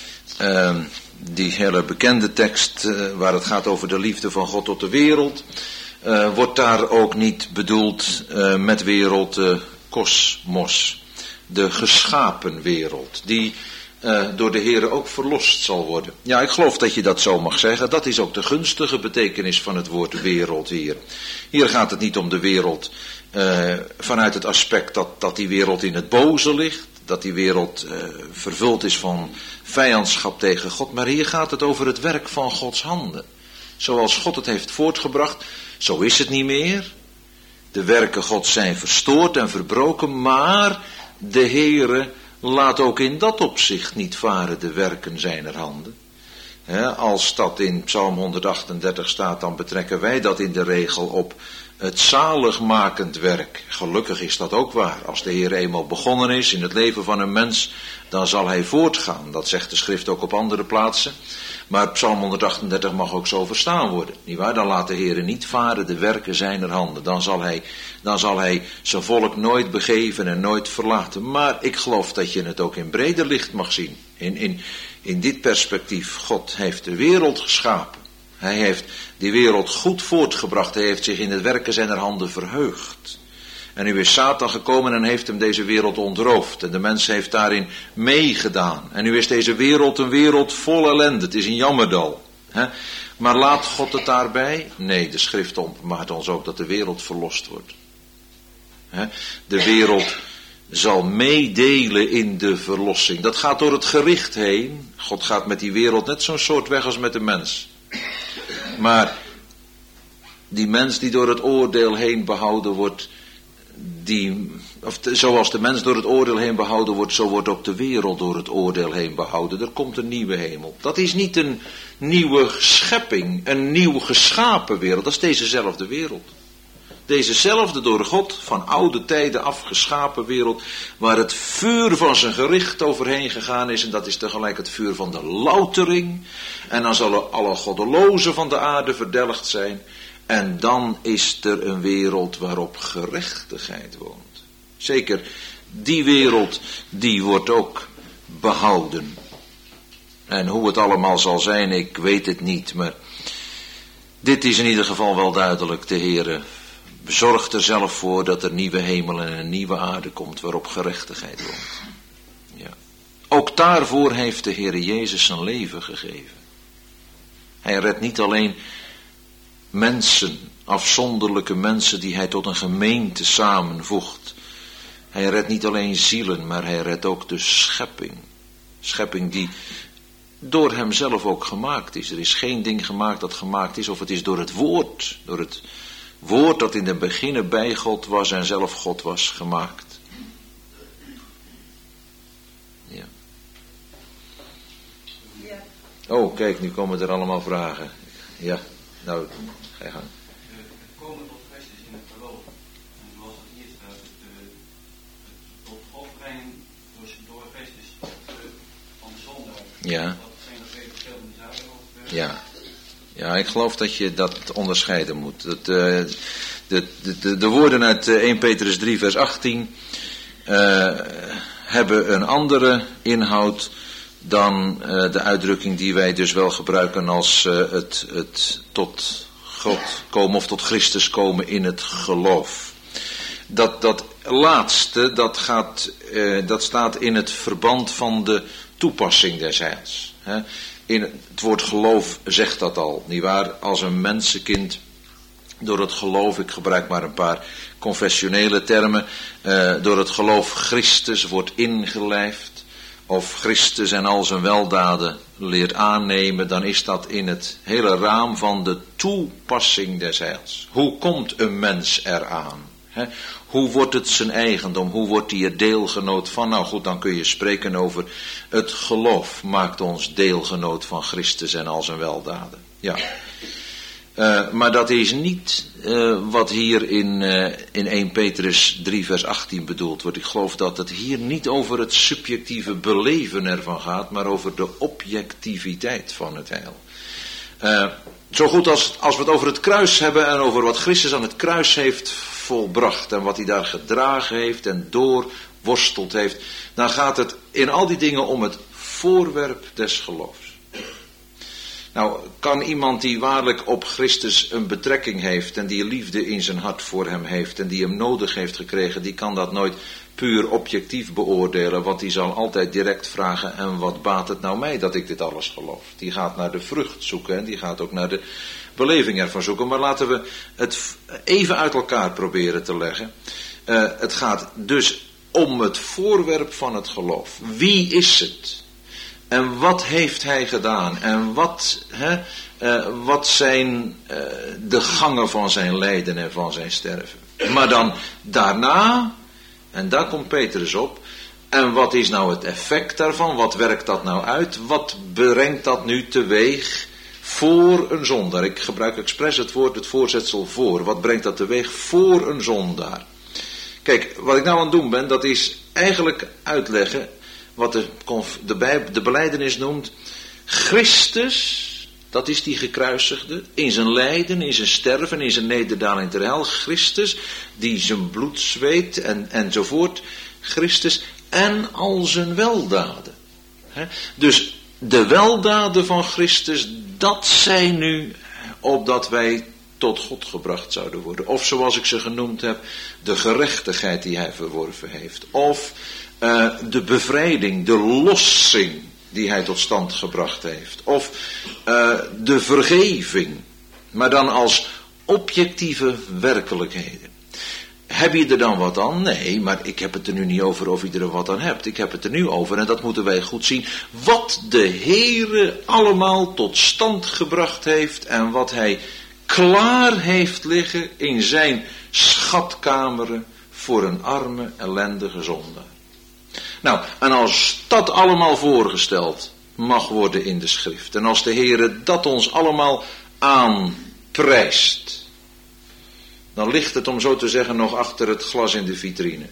Die hele bekende tekst waar het gaat over de liefde van God tot de wereld. Wordt daar ook niet bedoeld met wereld de kosmos. De geschapen wereld. Die door de Heere ook verlost zal worden. Ja, ik geloof dat je dat zo mag zeggen. Dat is ook de gunstige betekenis van het woord wereld hier. Hier gaat het niet om de wereld vanuit het aspect dat die wereld in het boze ligt. Dat die wereld vervuld is van vijandschap tegen God. Maar hier gaat het over het werk van Gods handen. Zoals God het heeft voortgebracht, zo is het niet meer. De werken Gods zijn verstoord en verbroken, maar de Heere laat ook in dat opzicht niet varen de werken zijner handen. Als dat in Psalm 138 staat, dan betrekken wij dat in de regel op het zaligmakend werk. Gelukkig is dat ook waar. Als de Heer eenmaal begonnen is in het leven van een mens, dan zal hij voortgaan. Dat zegt de schrift ook op andere plaatsen. Maar Psalm 138 mag ook zo verstaan worden. Nietwaar? Dan laat de Heer niet varen de werken zijner handen. Dan zal hij zijn volk nooit begeven en nooit verlaten. Maar ik geloof dat je het ook in breder licht mag zien. In dit perspectief. God heeft de wereld geschapen. Hij heeft die wereld goed voortgebracht. Hij heeft zich in het werken zijner handen verheugd. En nu is Satan gekomen en heeft hem deze wereld ontroofd. En de mens heeft daarin meegedaan. En nu is deze wereld een wereld vol ellende. Het is een jammerdal. Maar laat God het daarbij? Nee, de schrift openbaart ons ook dat de wereld verlost wordt. De wereld zal meedelen in de verlossing. Dat gaat door het gericht heen. God gaat met die wereld net zo'n soort weg als met de mens. Maar die mens die door het oordeel heen behouden wordt, zoals de mens door het oordeel heen behouden wordt, zo wordt ook de wereld door het oordeel heen behouden. Er komt een nieuwe hemel. Dat is niet een nieuwe schepping, een nieuw geschapen wereld. Dat is dezezelfde wereld. Dezezelfde door God van oude tijden afgeschapen wereld, waar het vuur van zijn gericht overheen gegaan is, en dat is tegelijk het vuur van de loutering. En dan zullen alle goddelozen van de aarde verdelgd zijn. En dan is er een wereld waarop gerechtigheid woont. Zeker, die wereld, die wordt ook behouden. En hoe het allemaal zal zijn, ik weet het niet. Maar dit is in ieder geval wel duidelijk. De Heere zorgt er zelf voor dat er nieuwe hemel en een nieuwe aarde komt waarop gerechtigheid woont. Ja. Ook daarvoor heeft de Heere Jezus zijn leven gegeven. Hij redt niet alleen mensen, afzonderlijke mensen die hij tot een gemeente samenvoegt. Hij redt niet alleen zielen, maar hij redt ook de schepping. Schepping die door hemzelf ook gemaakt is. Er is geen ding gemaakt dat gemaakt is, of het is door het woord dat in het begin bij God was en zelf God was gemaakt. Ja. Oh, kijk, nu komen er allemaal vragen. Ja, nou, ga je gang. Het komen tot Christus in het geloof. En zoals het Ja. Ja, ik geloof dat je dat onderscheiden moet. De woorden uit 1 Petrus 3 vers 18 hebben een andere inhoud dan de uitdrukking die wij dus wel gebruiken als het tot God komen of tot Christus komen in het geloof. Dat laatste, dat staat in het verband van de toepassing des heils. In het woord geloof zegt dat al, nietwaar? Als een mensenkind door het geloof, ik gebruik maar een paar confessionele termen, door het geloof Christus wordt ingelijfd, of Christus en al zijn weldaden leert aannemen, dan is dat in het hele raam van de toepassing des heils. Hoe komt een mens eraan? Hoe wordt het zijn eigendom? Hoe wordt hij er deelgenoot van? Nou goed, dan kun je spreken over het geloof maakt ons deelgenoot van Christus en al zijn weldaden. Ja. Maar dat is niet wat hier in 1 Petrus 3 vers 18 bedoeld wordt. Ik geloof dat het hier niet over het subjectieve beleven ervan gaat, maar over de objectiviteit van het heil. Zo goed als we het over het kruis hebben en over wat Christus aan het kruis heeft volbracht en wat hij daar gedragen heeft en doorworsteld heeft, dan gaat het in al die dingen om het voorwerp des geloofs. Nou, kan iemand die waarlijk op Christus een betrekking heeft en die liefde in zijn hart voor hem heeft en die hem nodig heeft gekregen, die kan dat nooit puur objectief beoordelen, want die zal altijd direct vragen, en wat baat het nou mij dat ik dit alles geloof? Die gaat naar de vrucht zoeken en die gaat ook naar de beleving ervan zoeken. Maar laten we het even uit elkaar proberen te leggen. Het gaat dus om het voorwerp van het geloof. Wie is het? En wat heeft hij gedaan? En wat zijn de gangen van zijn lijden en van zijn sterven? Maar dan daarna, en daar komt Petrus op, en wat is nou het effect daarvan? Wat werkt dat nou uit? Wat brengt dat nu teweeg voor een zondaar? Ik gebruik expres het voorzetsel voor. Wat brengt dat teweeg voor een zondaar? Kijk, wat ik nou aan het doen ben, dat is eigenlijk uitleggen wat de belijdenis noemt. Christus, dat is die gekruisigde, in zijn lijden, in zijn sterven, in zijn nederdaling ter hel. Christus, die zijn bloed zweet enzovoort. Christus en al zijn weldaden. Dus de weldaden van Christus, dat zijn nu opdat wij tot God gebracht zouden worden. Of zoals ik ze genoemd heb, de gerechtigheid die hij verworven heeft. Of de bevrijding, de lossing die hij tot stand gebracht heeft. Of de vergeving. Maar dan als objectieve werkelijkheden. Heb je er dan wat aan? Nee, maar ik heb het er nu niet over of je er wat aan hebt. Ik heb het er nu over, en dat moeten wij goed zien, wat de Heere allemaal tot stand gebracht heeft en wat hij klaar heeft liggen in zijn schatkameren voor een arme, ellendige zondaar. Nou, en als dat allemaal voorgesteld mag worden in de schrift, en als de Heere dat ons allemaal aanprijst, dan ligt het, om zo te zeggen, nog achter het glas in de vitrine.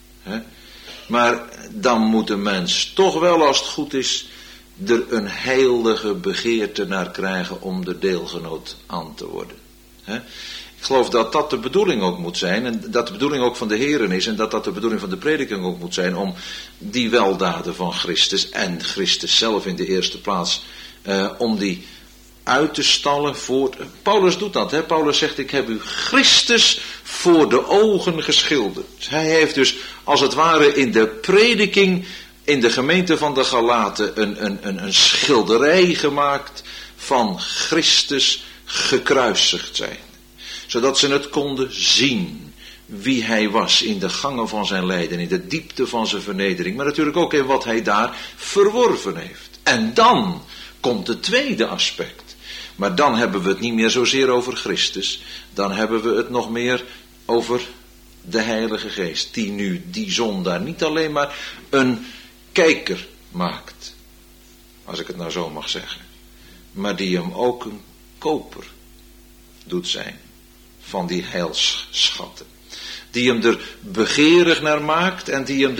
Maar dan moet een mens toch wel, als het goed is, er een heilige begeerte naar krijgen om de deelgenoot aan te worden. Ik geloof dat dat de bedoeling ook moet zijn, en dat de bedoeling ook van de Heeren is, en dat dat de bedoeling van de prediking ook moet zijn, om die weldaden van Christus, en Christus zelf in de eerste plaats, om die uit te stallen voor. Paulus doet dat, Paulus zegt, ik heb u Christus voor de ogen geschilderd. Hij heeft dus als het ware in de prediking in de gemeente van de Galaten een schilderij gemaakt van Christus gekruisigd zijn. Zodat ze het konden zien wie hij was in de gangen van zijn lijden, in de diepte van zijn vernedering, maar natuurlijk ook in wat hij daar verworven heeft. En dan komt het tweede aspect. Maar dan hebben we het niet meer zozeer over Christus. Dan hebben we het nog meer over de Heilige Geest. Die nu die zondaar niet alleen maar een kijker maakt. Als ik het nou zo mag zeggen. Maar die hem ook een koper doet zijn. Van die heilsschatten. Die hem er begeerig naar maakt. En die hem er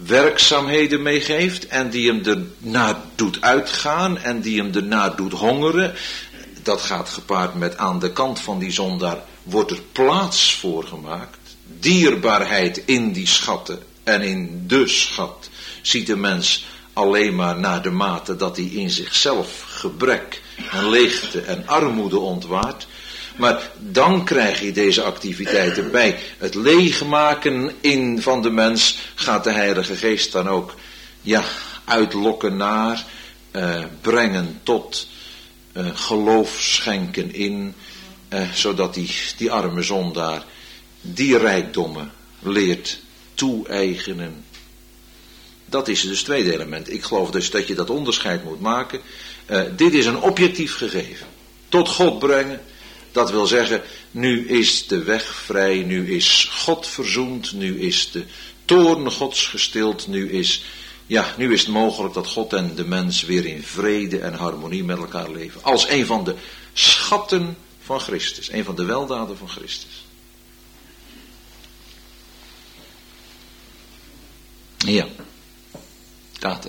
werkzaamheden meegeeft en die hem ernaar doet uitgaan en die hem ernaar doet hongeren. Dat gaat gepaard met aan de kant van die zondaar wordt er plaats voor gemaakt. Dierbaarheid in die schatten en in de schat ziet de mens alleen maar naar de mate dat hij in zichzelf gebrek en leegte en armoede ontwaart. Maar dan krijg je deze activiteiten bij. Het leegmaken van de mens gaat de Heilige Geest dan ook uitlokken naar, brengen tot, geloof schenken in, zodat die arme zondaar die rijkdommen leert toe-eigenen. Dat is dus het tweede element. Ik geloof dus dat je dat onderscheid moet maken. Dit is een objectief gegeven. Tot God brengen. Dat wil zeggen, nu is de weg vrij, nu is God verzoend, nu is de toorn Gods gestild, nu is het mogelijk dat God en de mens weer in vrede en harmonie met elkaar leven. Als een van de schatten van Christus, een van de weldaden van Christus. Ja, Kater.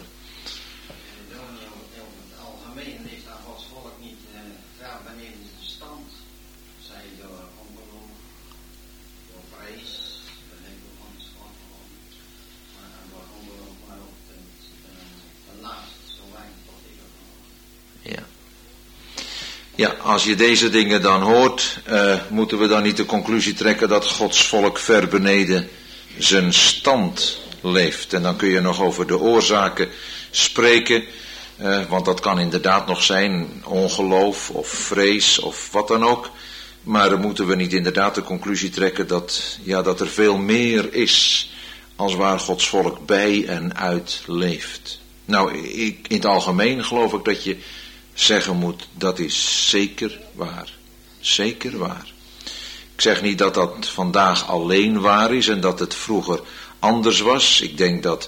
Ja, als je deze dingen dan hoort, moeten we dan niet de conclusie trekken dat Gods volk ver beneden zijn stand leeft. En dan kun je nog over de oorzaken spreken, want dat kan inderdaad nog zijn ongeloof of vrees of wat dan ook. Maar dan moeten we niet inderdaad de conclusie trekken dat er veel meer is als waar Gods volk bij en uit leeft. Nou, in het algemeen geloof ik dat je zeggen moet, dat is zeker waar. Zeker waar. Ik zeg niet dat dat vandaag alleen waar is en dat het vroeger anders was. Ik denk dat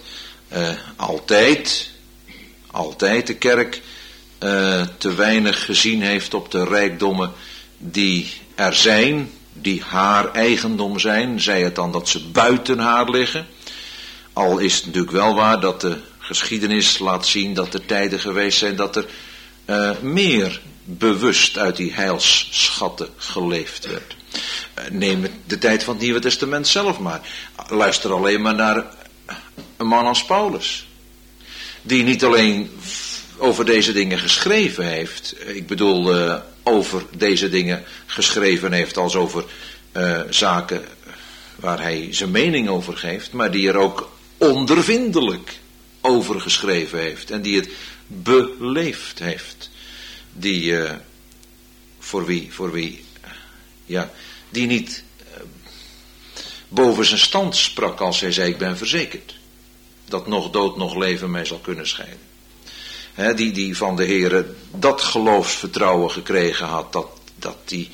altijd de kerk te weinig gezien heeft op de rijkdommen die er zijn, die haar eigendom zijn. Zij het dan dat ze buiten haar liggen. Al is het natuurlijk wel waar dat de geschiedenis laat zien dat er tijden geweest zijn dat er meer bewust uit die heilsschatten geleefd werd. Neem de tijd van het Nieuwe Testament zelf maar. Luister alleen maar naar een man als Paulus. Die niet alleen over deze dingen geschreven heeft. Ik bedoel over deze dingen geschreven heeft als over zaken waar hij zijn mening over geeft. Maar die er ook ondervindelijk over geschreven heeft. En die het beleefd heeft. Die voor wie die niet boven zijn stand sprak als hij zei, ik ben verzekerd dat nog dood nog leven mij zal kunnen scheiden. Die van de Heere dat geloofsvertrouwen gekregen had, dat die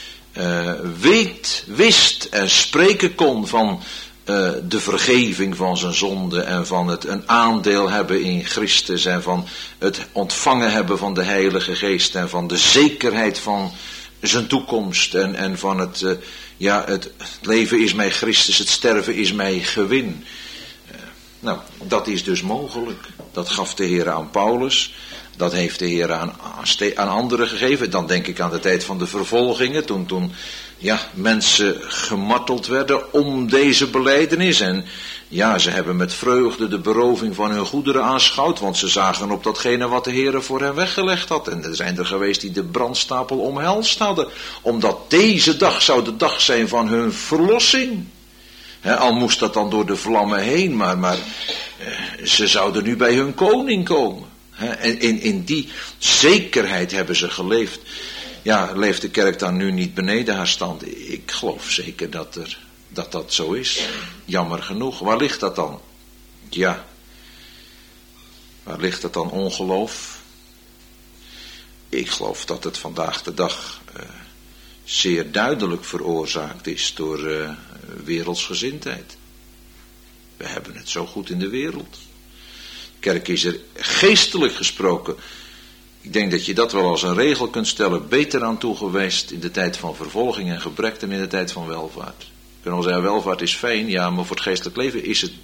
wist en spreken kon van de vergeving van zijn zonde en van het een aandeel hebben in Christus en van het ontvangen hebben van de Heilige Geest en van de zekerheid van zijn toekomst en van het leven is mij Christus, het sterven is mij gewin. Nou, dat is dus mogelijk. Dat gaf de Heer aan Paulus. Dat heeft de Heer aan anderen gegeven. Dan denk ik aan de tijd van de vervolgingen. Toen mensen gemarteld werden om deze belijdenis. En ze hebben met vreugde de beroving van hun goederen aanschouwd. Want ze zagen op datgene wat de Heer voor hen weggelegd had. En er zijn er geweest die de brandstapel omhelst hadden. Omdat deze dag zou de dag zijn van hun verlossing. Al moest dat dan door de vlammen heen. Maar ze zouden nu bij hun koning komen. En in die zekerheid hebben ze geleefd. Ja, leeft de kerk dan nu niet beneden haar stand? Ik geloof zeker dat zo is. Jammer genoeg. Waar ligt dat dan? Ja. Waar ligt dat dan, ongeloof? Ik geloof dat het vandaag de dag zeer duidelijk veroorzaakt is door wereldsgezindheid. We hebben het zo goed in de wereld. De kerk is er geestelijk gesproken. Ik denk dat je dat wel als een regel kunt stellen. Beter aan toe geweest in de tijd van vervolging en gebrek dan in de tijd van welvaart. We kunnen wel zeggen, welvaart is fijn. Ja, maar voor het geestelijk leven is het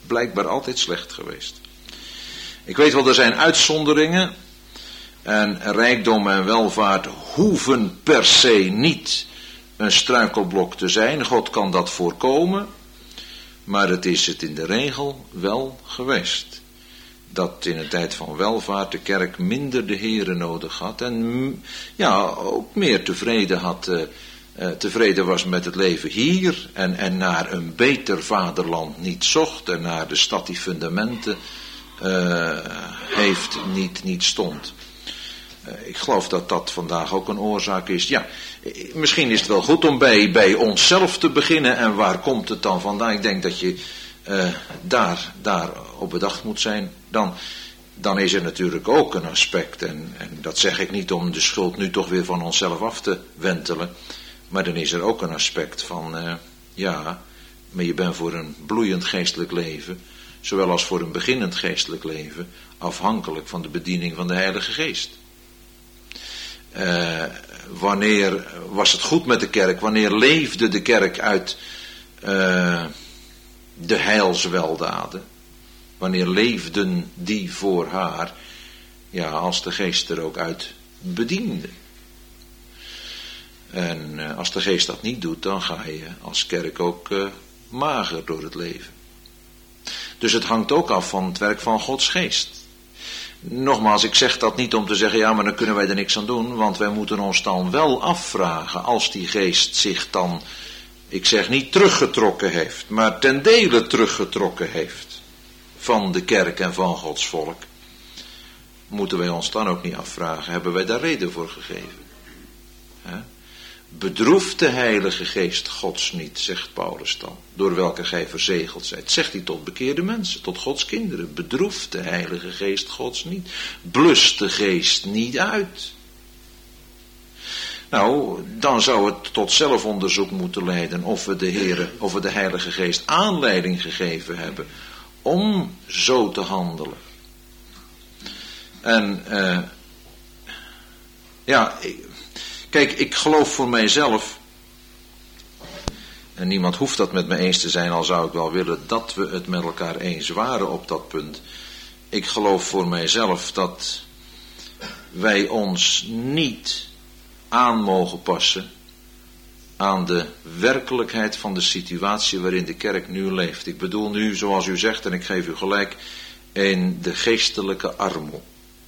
blijkbaar altijd slecht geweest. Ik weet wel, er zijn uitzonderingen. En rijkdom en welvaart hoeven per se niet een struikelblok te zijn. God kan dat voorkomen. Maar het is het in de regel wel geweest. Dat in een tijd van welvaart de kerk minder de Here nodig had. En ja, ook meer tevreden was met het leven hier. En naar een beter vaderland niet zocht. En naar de stad die fundamenten heeft niet stond. Ik geloof dat dat vandaag ook een oorzaak is. Ja, misschien is het wel goed om bij onszelf te beginnen. En waar komt het dan vandaan? Ik denk dat je daar op bedacht moet zijn. Dan is er natuurlijk ook een aspect. En dat zeg ik niet om de schuld nu toch weer van onszelf af te wentelen. Maar dan is er ook een aspect van, maar je bent voor een bloeiend geestelijk leven, zowel als voor een beginnend geestelijk leven, afhankelijk van de bediening van de Heilige Geest. Wanneer was het goed met de kerk? Wanneer leefde de kerk uit de heilsweldaden? Wanneer leefden die voor haar? Ja, als de Geest er ook uit bediende. En als de Geest dat niet doet, dan ga je als kerk ook mager door het leven. Dus het hangt ook af van het werk van Gods Geest. Nogmaals, ik zeg dat niet om te zeggen, ja, maar dan kunnen wij er niks aan doen, want wij moeten ons dan wel afvragen, als die Geest zich dan, ik zeg niet teruggetrokken heeft, maar ten dele teruggetrokken heeft van de kerk en van Gods volk, moeten wij ons dan ook niet afvragen, hebben wij daar reden voor gegeven? Bedroeft de Heilige Geest Gods niet, zegt Paulus dan, door welke gij verzegeld zijt. Zegt hij tot bekeerde mensen, tot Gods kinderen. Bedroeft de Heilige Geest Gods niet. Blust de Geest niet uit. Nou, dan zou het tot zelfonderzoek moeten leiden of we de Heilige Geest aanleiding gegeven hebben om zo te handelen. En kijk, ik geloof voor mijzelf, en niemand hoeft dat met me eens te zijn, al zou ik wel willen dat we het met elkaar eens waren op dat punt. Ik geloof voor mijzelf dat wij ons niet aan mogen passen aan de werkelijkheid van de situatie waarin de kerk nu leeft. Ik bedoel nu, zoals u zegt, en ik geef u gelijk, in de geestelijke armoede.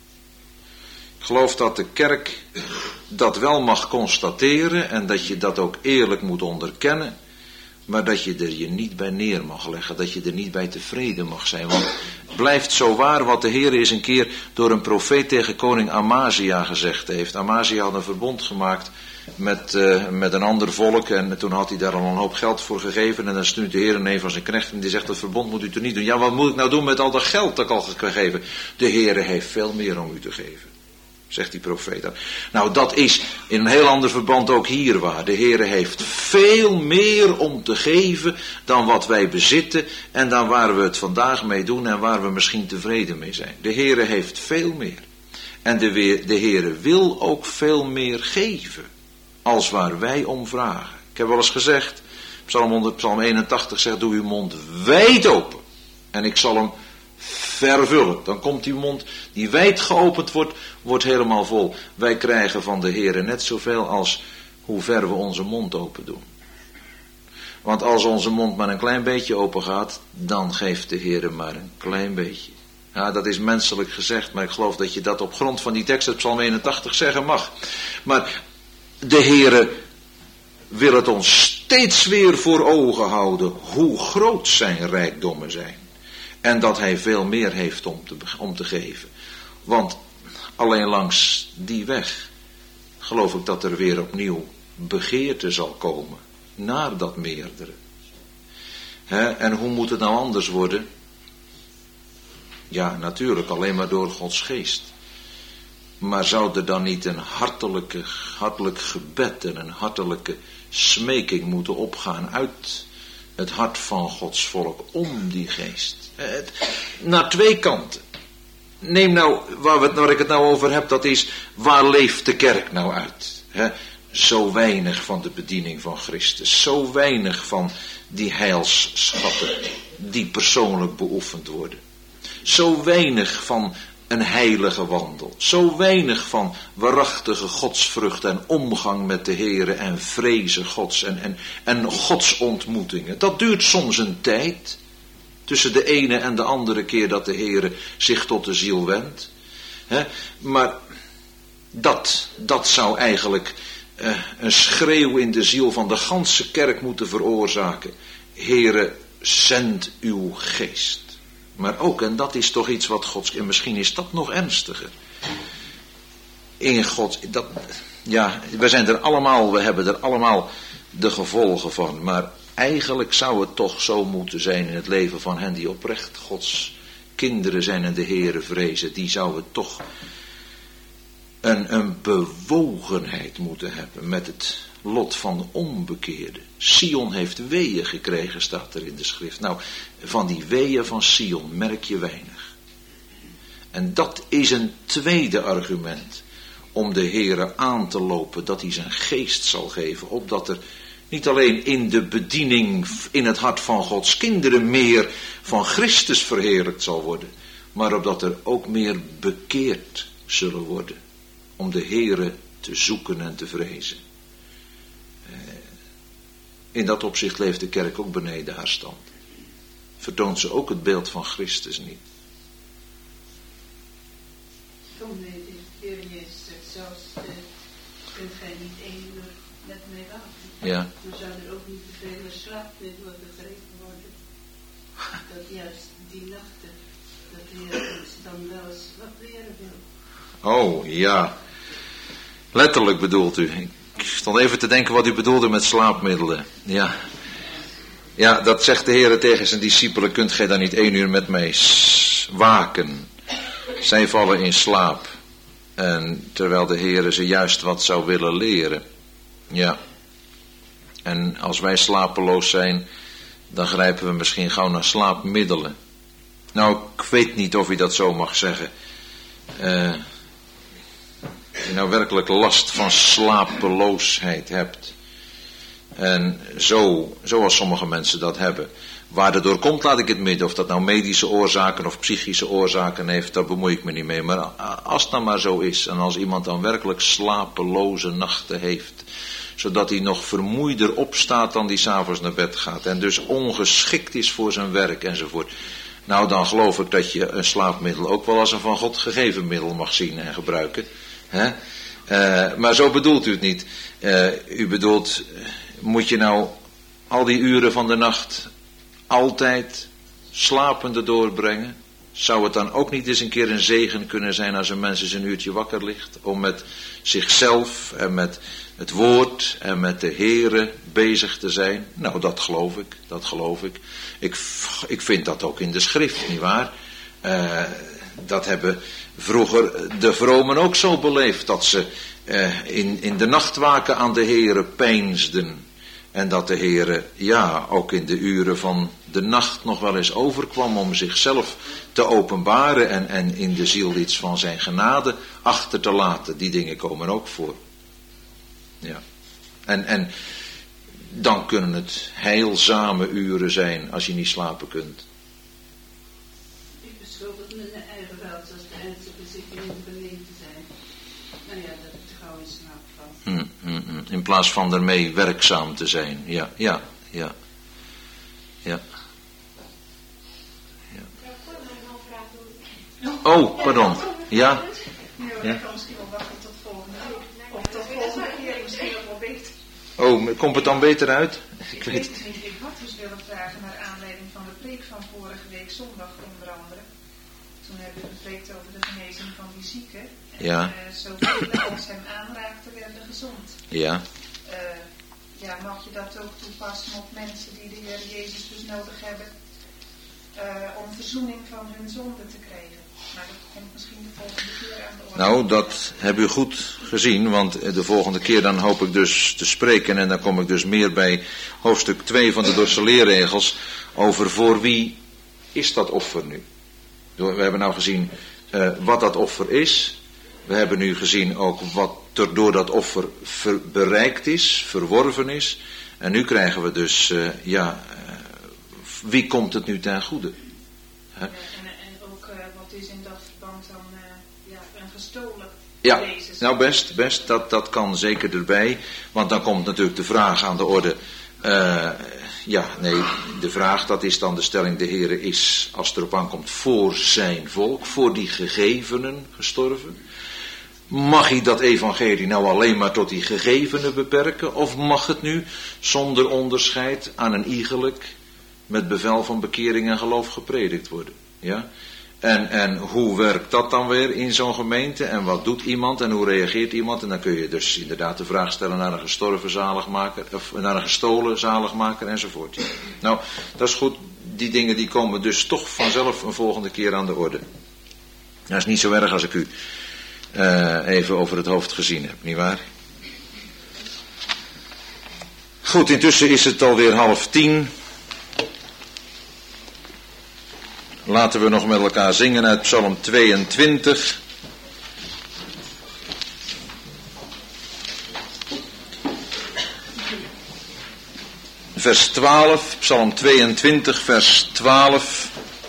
Ik geloof dat de kerk dat wel mag constateren en dat je dat ook eerlijk moet onderkennen, maar dat je er je niet bij neer mag leggen, dat je er niet bij tevreden mag zijn. Want het blijft zo waar wat de Heer eens een keer door een profeet tegen koning Amazia gezegd heeft. Amazia had een verbond gemaakt met een ander volk en toen had hij daar al een hoop geld voor gegeven en dan stuurt de Heer een van zijn knechten en die zegt, dat verbond moet u toch niet doen. Ja, wat moet ik nou doen met al dat geld dat ik al gegeven? De Heer heeft veel meer om u te geven, zegt die profeet. Nou, dat is in een heel ander verband ook hier waar. De Heere heeft veel meer om te geven dan wat wij bezitten en dan waar we het vandaag mee doen en waar we misschien tevreden mee zijn. De Heere heeft veel meer. En de Heere wil ook veel meer geven als waar wij om vragen. Ik heb wel eens gezegd, Psalm 81 zegt, doe uw mond wijd open en ik zal hem vervullen. Dan komt die mond die wijd geopend wordt helemaal vol. Wij krijgen van de Heere net zoveel als hoe ver we onze mond open doen. Want als onze mond maar een klein beetje open gaat, dan geeft de Heere maar een klein beetje. Ja, dat is menselijk gezegd, maar ik geloof dat je dat op grond van die tekst uit Psalm 81 zeggen mag. Maar de Heere wil het ons steeds weer voor ogen houden hoe groot zijn rijkdommen zijn. En dat hij veel meer heeft om te geven. Want alleen langs die weg geloof ik dat er weer opnieuw begeerte zal komen naar dat meerdere. En hoe moet het nou anders worden? Ja, natuurlijk alleen maar door Gods Geest. Maar zou er dan niet een hartelijk gebed en een hartelijke smeking moeten opgaan uit het hart van Gods volk om die Geest? Naar twee kanten. Neem nou, waar ik het nou over heb, dat is, waar leeft de kerk nou uit? Zo weinig van de bediening van Christus, zo weinig van die heilsschatten die persoonlijk beoefend worden. Zo weinig van een heilige wandel. Zo weinig van waarachtige godsvrucht en omgang met de Heere en vrezen Gods en godsontmoetingen. Dat duurt soms een tijd. Tussen de ene en de andere keer dat de Heere zich tot de ziel wendt. Maar dat zou eigenlijk een schreeuw in de ziel van de ganse kerk moeten veroorzaken. Heere, zend uw geest. Maar ook, en dat is toch iets wat Gods, en misschien is dat nog ernstiger. In God, we zijn er allemaal, we hebben er allemaal de gevolgen van. Maar eigenlijk zou het toch zo moeten zijn in het leven van hen die oprecht Gods kinderen zijn en de Heere vrezen. Die zouden toch een bewogenheid moeten hebben met het lot van de onbekeerde. Sion heeft weeën gekregen, staat er in de schrift. Nou, van die weeën van Sion merk je weinig. En dat is een tweede argument om de Heere aan te lopen, dat hij zijn geest zal geven, opdat er niet alleen in de bediening in het hart van Gods kinderen meer van Christus verheerlijkt zal worden, maar opdat er ook meer bekeerd zullen worden om de Heere te zoeken en te vrezen. In dat opzicht leeft de kerk ook beneden haar stand. Vertoont ze ook het beeld van Christus niet. Toen de Heer Jezus zegt, zelfs kunt gij niet 1 uur met mij wachten. Ja. Dan zou er ook niet te veel slaapmiddelen begrepen worden. Dat juist die nachten, dat de Heer ons dan wel eens wat leren wil. Oh, ja. Letterlijk bedoelt u. Ik stond even te denken wat u bedoelde met slaapmiddelen. Ja. Ja, dat zegt de Heer tegen zijn discipelen. Kunt gij dan niet 1 uur met mij waken? Zij vallen in slaap. En terwijl de Heer ze juist wat zou willen leren. Ja. En als wij slapeloos zijn, dan grijpen we misschien gauw naar slaapmiddelen. Nou, ik weet niet of u dat zo mag zeggen. Als je nou werkelijk last van slapeloosheid hebt. En zoals sommige mensen dat hebben. Waar het door komt, laat ik het midden. Of dat nou medische oorzaken of psychische oorzaken heeft, daar bemoei ik me niet mee. Maar als het nou maar zo is. En als iemand dan werkelijk slapeloze nachten heeft. Zodat hij nog vermoeider opstaat dan die 's avonds naar bed gaat. En dus ongeschikt is voor zijn werk enzovoort. Nou, dan geloof ik dat je een slaapmiddel ook wel als een van God gegeven middel mag zien en gebruiken. Maar zo bedoelt u het niet. U bedoelt, moet je nou al die uren van de nacht altijd slapende doorbrengen? Zou het dan ook niet eens een keer een zegen kunnen zijn als een mens eens een uurtje wakker ligt? Om met zichzelf en met het woord en met de Heere bezig te zijn? Nou, dat geloof ik. Ik vind dat ook in de schrift, nietwaar? Dat hebben vroeger de vromen ook zo beleefd, dat ze in de nachtwaken aan de Heere peinsden. En dat de Heere, ook in de uren van de nacht nog wel eens overkwam om zichzelf te openbaren en in de ziel iets van zijn genade achter te laten. Die dingen komen ook voor. Ja. En dan kunnen het heilzame uren zijn als je niet slapen kunt. Ik beschuldig me mijn eigen wel, zoals de ernstige zitten in de beleefd te zijn. Nou ja, dat ik er gauw in slaap val. In plaats van ermee werkzaam te zijn. Ja. Oh, pardon. Ja. Ik kan misschien wel wachten tot volgende week. Of tot volgende keer, misschien nog wel beter. Oh, komt het dan beter uit? Ik weet het niet. Ik had dus willen vragen naar aanleiding van de preek van vorige week zondag onder andere. Toen hebben we gepreekt over de genezing van die zieken. En zoveel als hem aanraakten werden gezond. Ja. Mag je dat ook toepassen op mensen die de Heer Jezus dus nodig hebben om verzoening van hun zonde te krijgen? Maar dat komt misschien de volgende keer aan de orde. Nou, dat heb u goed gezien, want de volgende keer dan hoop ik dus te spreken en dan kom ik dus meer bij hoofdstuk 2 van de dorsaleerregels over voor wie is dat offer nu. We hebben nou gezien wat dat offer is. We hebben nu gezien ook wat er door dat offer bereikt is, verworven is. En nu krijgen we dus wie komt het nu ten goede? Ja, en ook wat is in dat verband dan een gestolen Jezus? Nou best, dat kan zeker erbij. Want dan komt natuurlijk de vraag aan de orde. De vraag, dat is dan de stelling: de Heere is, als het erop aankomt, voor zijn volk, voor die gegevenen gestorven. Mag hij dat evangelie nou alleen maar tot die gegevenen beperken? Of mag het nu zonder onderscheid aan een iegelijk met bevel van bekering en geloof gepredikt worden? Ja? En hoe werkt dat dan weer in zo'n gemeente? En wat doet iemand en hoe reageert iemand? En dan kun je dus inderdaad de vraag stellen naar een gestorven zaligmaker, of naar een gestolen zaligmaker enzovoort. Nou, dat is goed. Die dingen die komen dus toch vanzelf een volgende keer aan de orde. Dat is niet zo erg als ik u even over het hoofd gezien heb, nietwaar? Goed, intussen is het alweer 9:30. Laten we nog met elkaar zingen uit Psalm 22. Vers 12, Psalm 22, vers 12.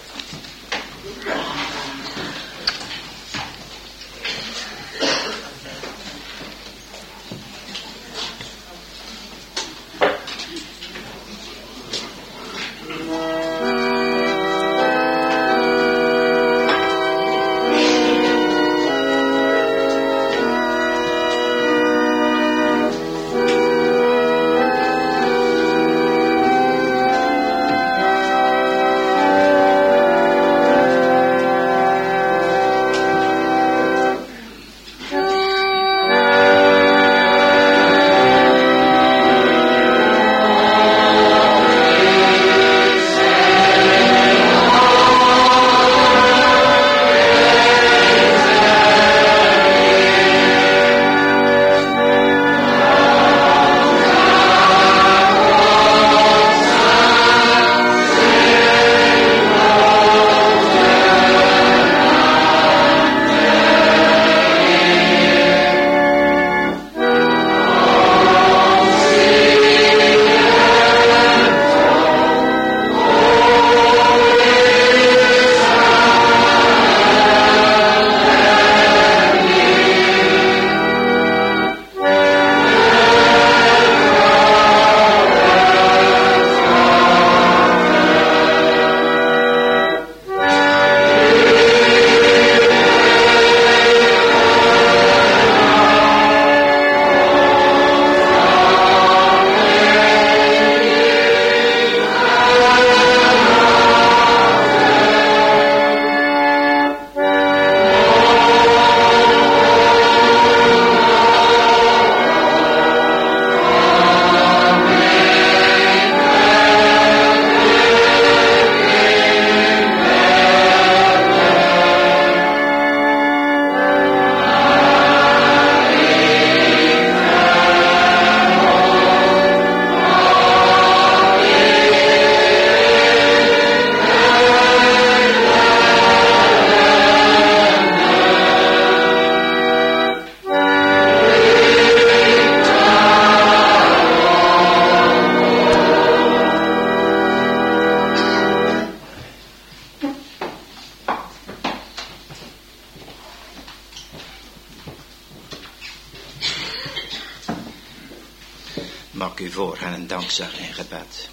Mag u voorgaan en dankzeggen in gebed.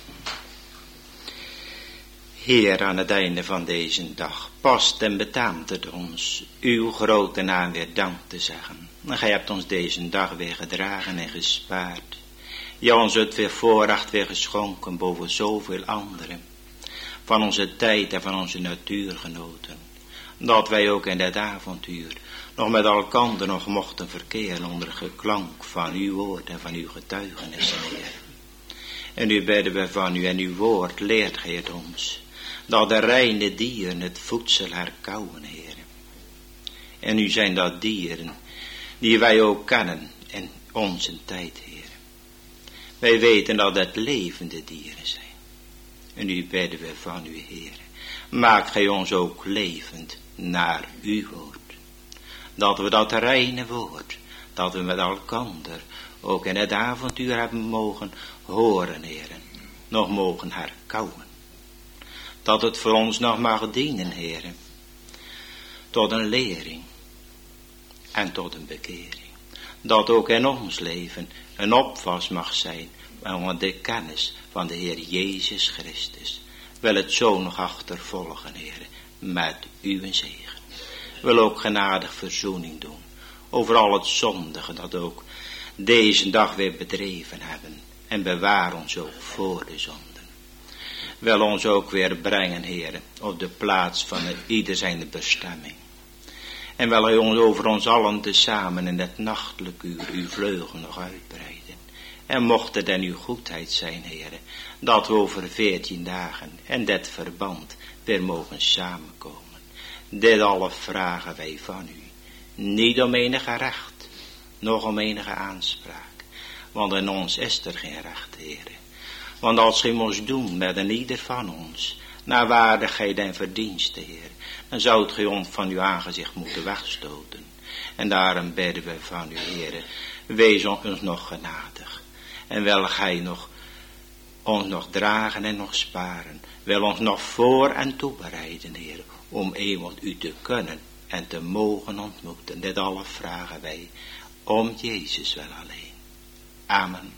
Heer, aan het einde van deze dag, past en betaamt het ons uw grote naam weer dank te zeggen. En gij hebt ons deze dag weer gedragen en gespaard. Ja, ons het weer voorrecht weer geschonken boven zoveel anderen. Van onze tijd en van onze natuurgenoten. Dat wij ook in dit avontuur nog met elkander nog mochten verkeren onder geklank van uw woord en van uw getuigenis, Heer. En nu bidden we van u en uw woord leert gij het ons, dat de reine dieren het voedsel herkauwen, Heer. En nu zijn dat dieren die wij ook kennen in onze tijd, Heer. Wij weten dat het levende dieren zijn. En nu bidden we van u, Heer, maak gij ons ook levend naar uw woord. Dat we dat reine woord, dat we met elkander ook in het avontuur hebben mogen horen, Heer, nog mogen herkauwen. Dat het voor ons nog mag dienen, Heere. Tot een lering. En tot een bekering. Dat ook in ons leven een opwas mag zijn. Van de kennis van de Heer Jezus Christus. Wil het zo nog achtervolgen, Heere. Met uw zegen. Wil ook genadig verzoening doen. Over al het zondige dat ook deze dag weer bedreven hebben. En bewaar ons ook voor de zonden. Wil ons ook weer brengen, Heere, op de plaats van ieder zijn bestemming. En wil hij ons over ons allen tezamen in het nachtelijk uur uw vleugel nog uitbreiden. En mocht het dan uw goedheid zijn, Heere, dat we over 14 dagen in dit verband weer mogen samenkomen. Dit alle vragen wij van u. Niet om enige recht, nog om enige aanspraak. Want in ons is er geen recht, Heere. Want als gij moest doen met een ieder van ons, naar waardigheid en verdienste, Heer, dan zoudt gij ons van uw aangezicht moeten wegstoten. En daarom bidden we van u, Heere, wees ons nog genadig. En wil gij ons nog dragen en nog sparen. Wil ons nog voor en toebereiden, Heer, om eenmaal u te kunnen en te mogen ontmoeten. Dit alle vragen wij om Jezus wel alleen. Amen.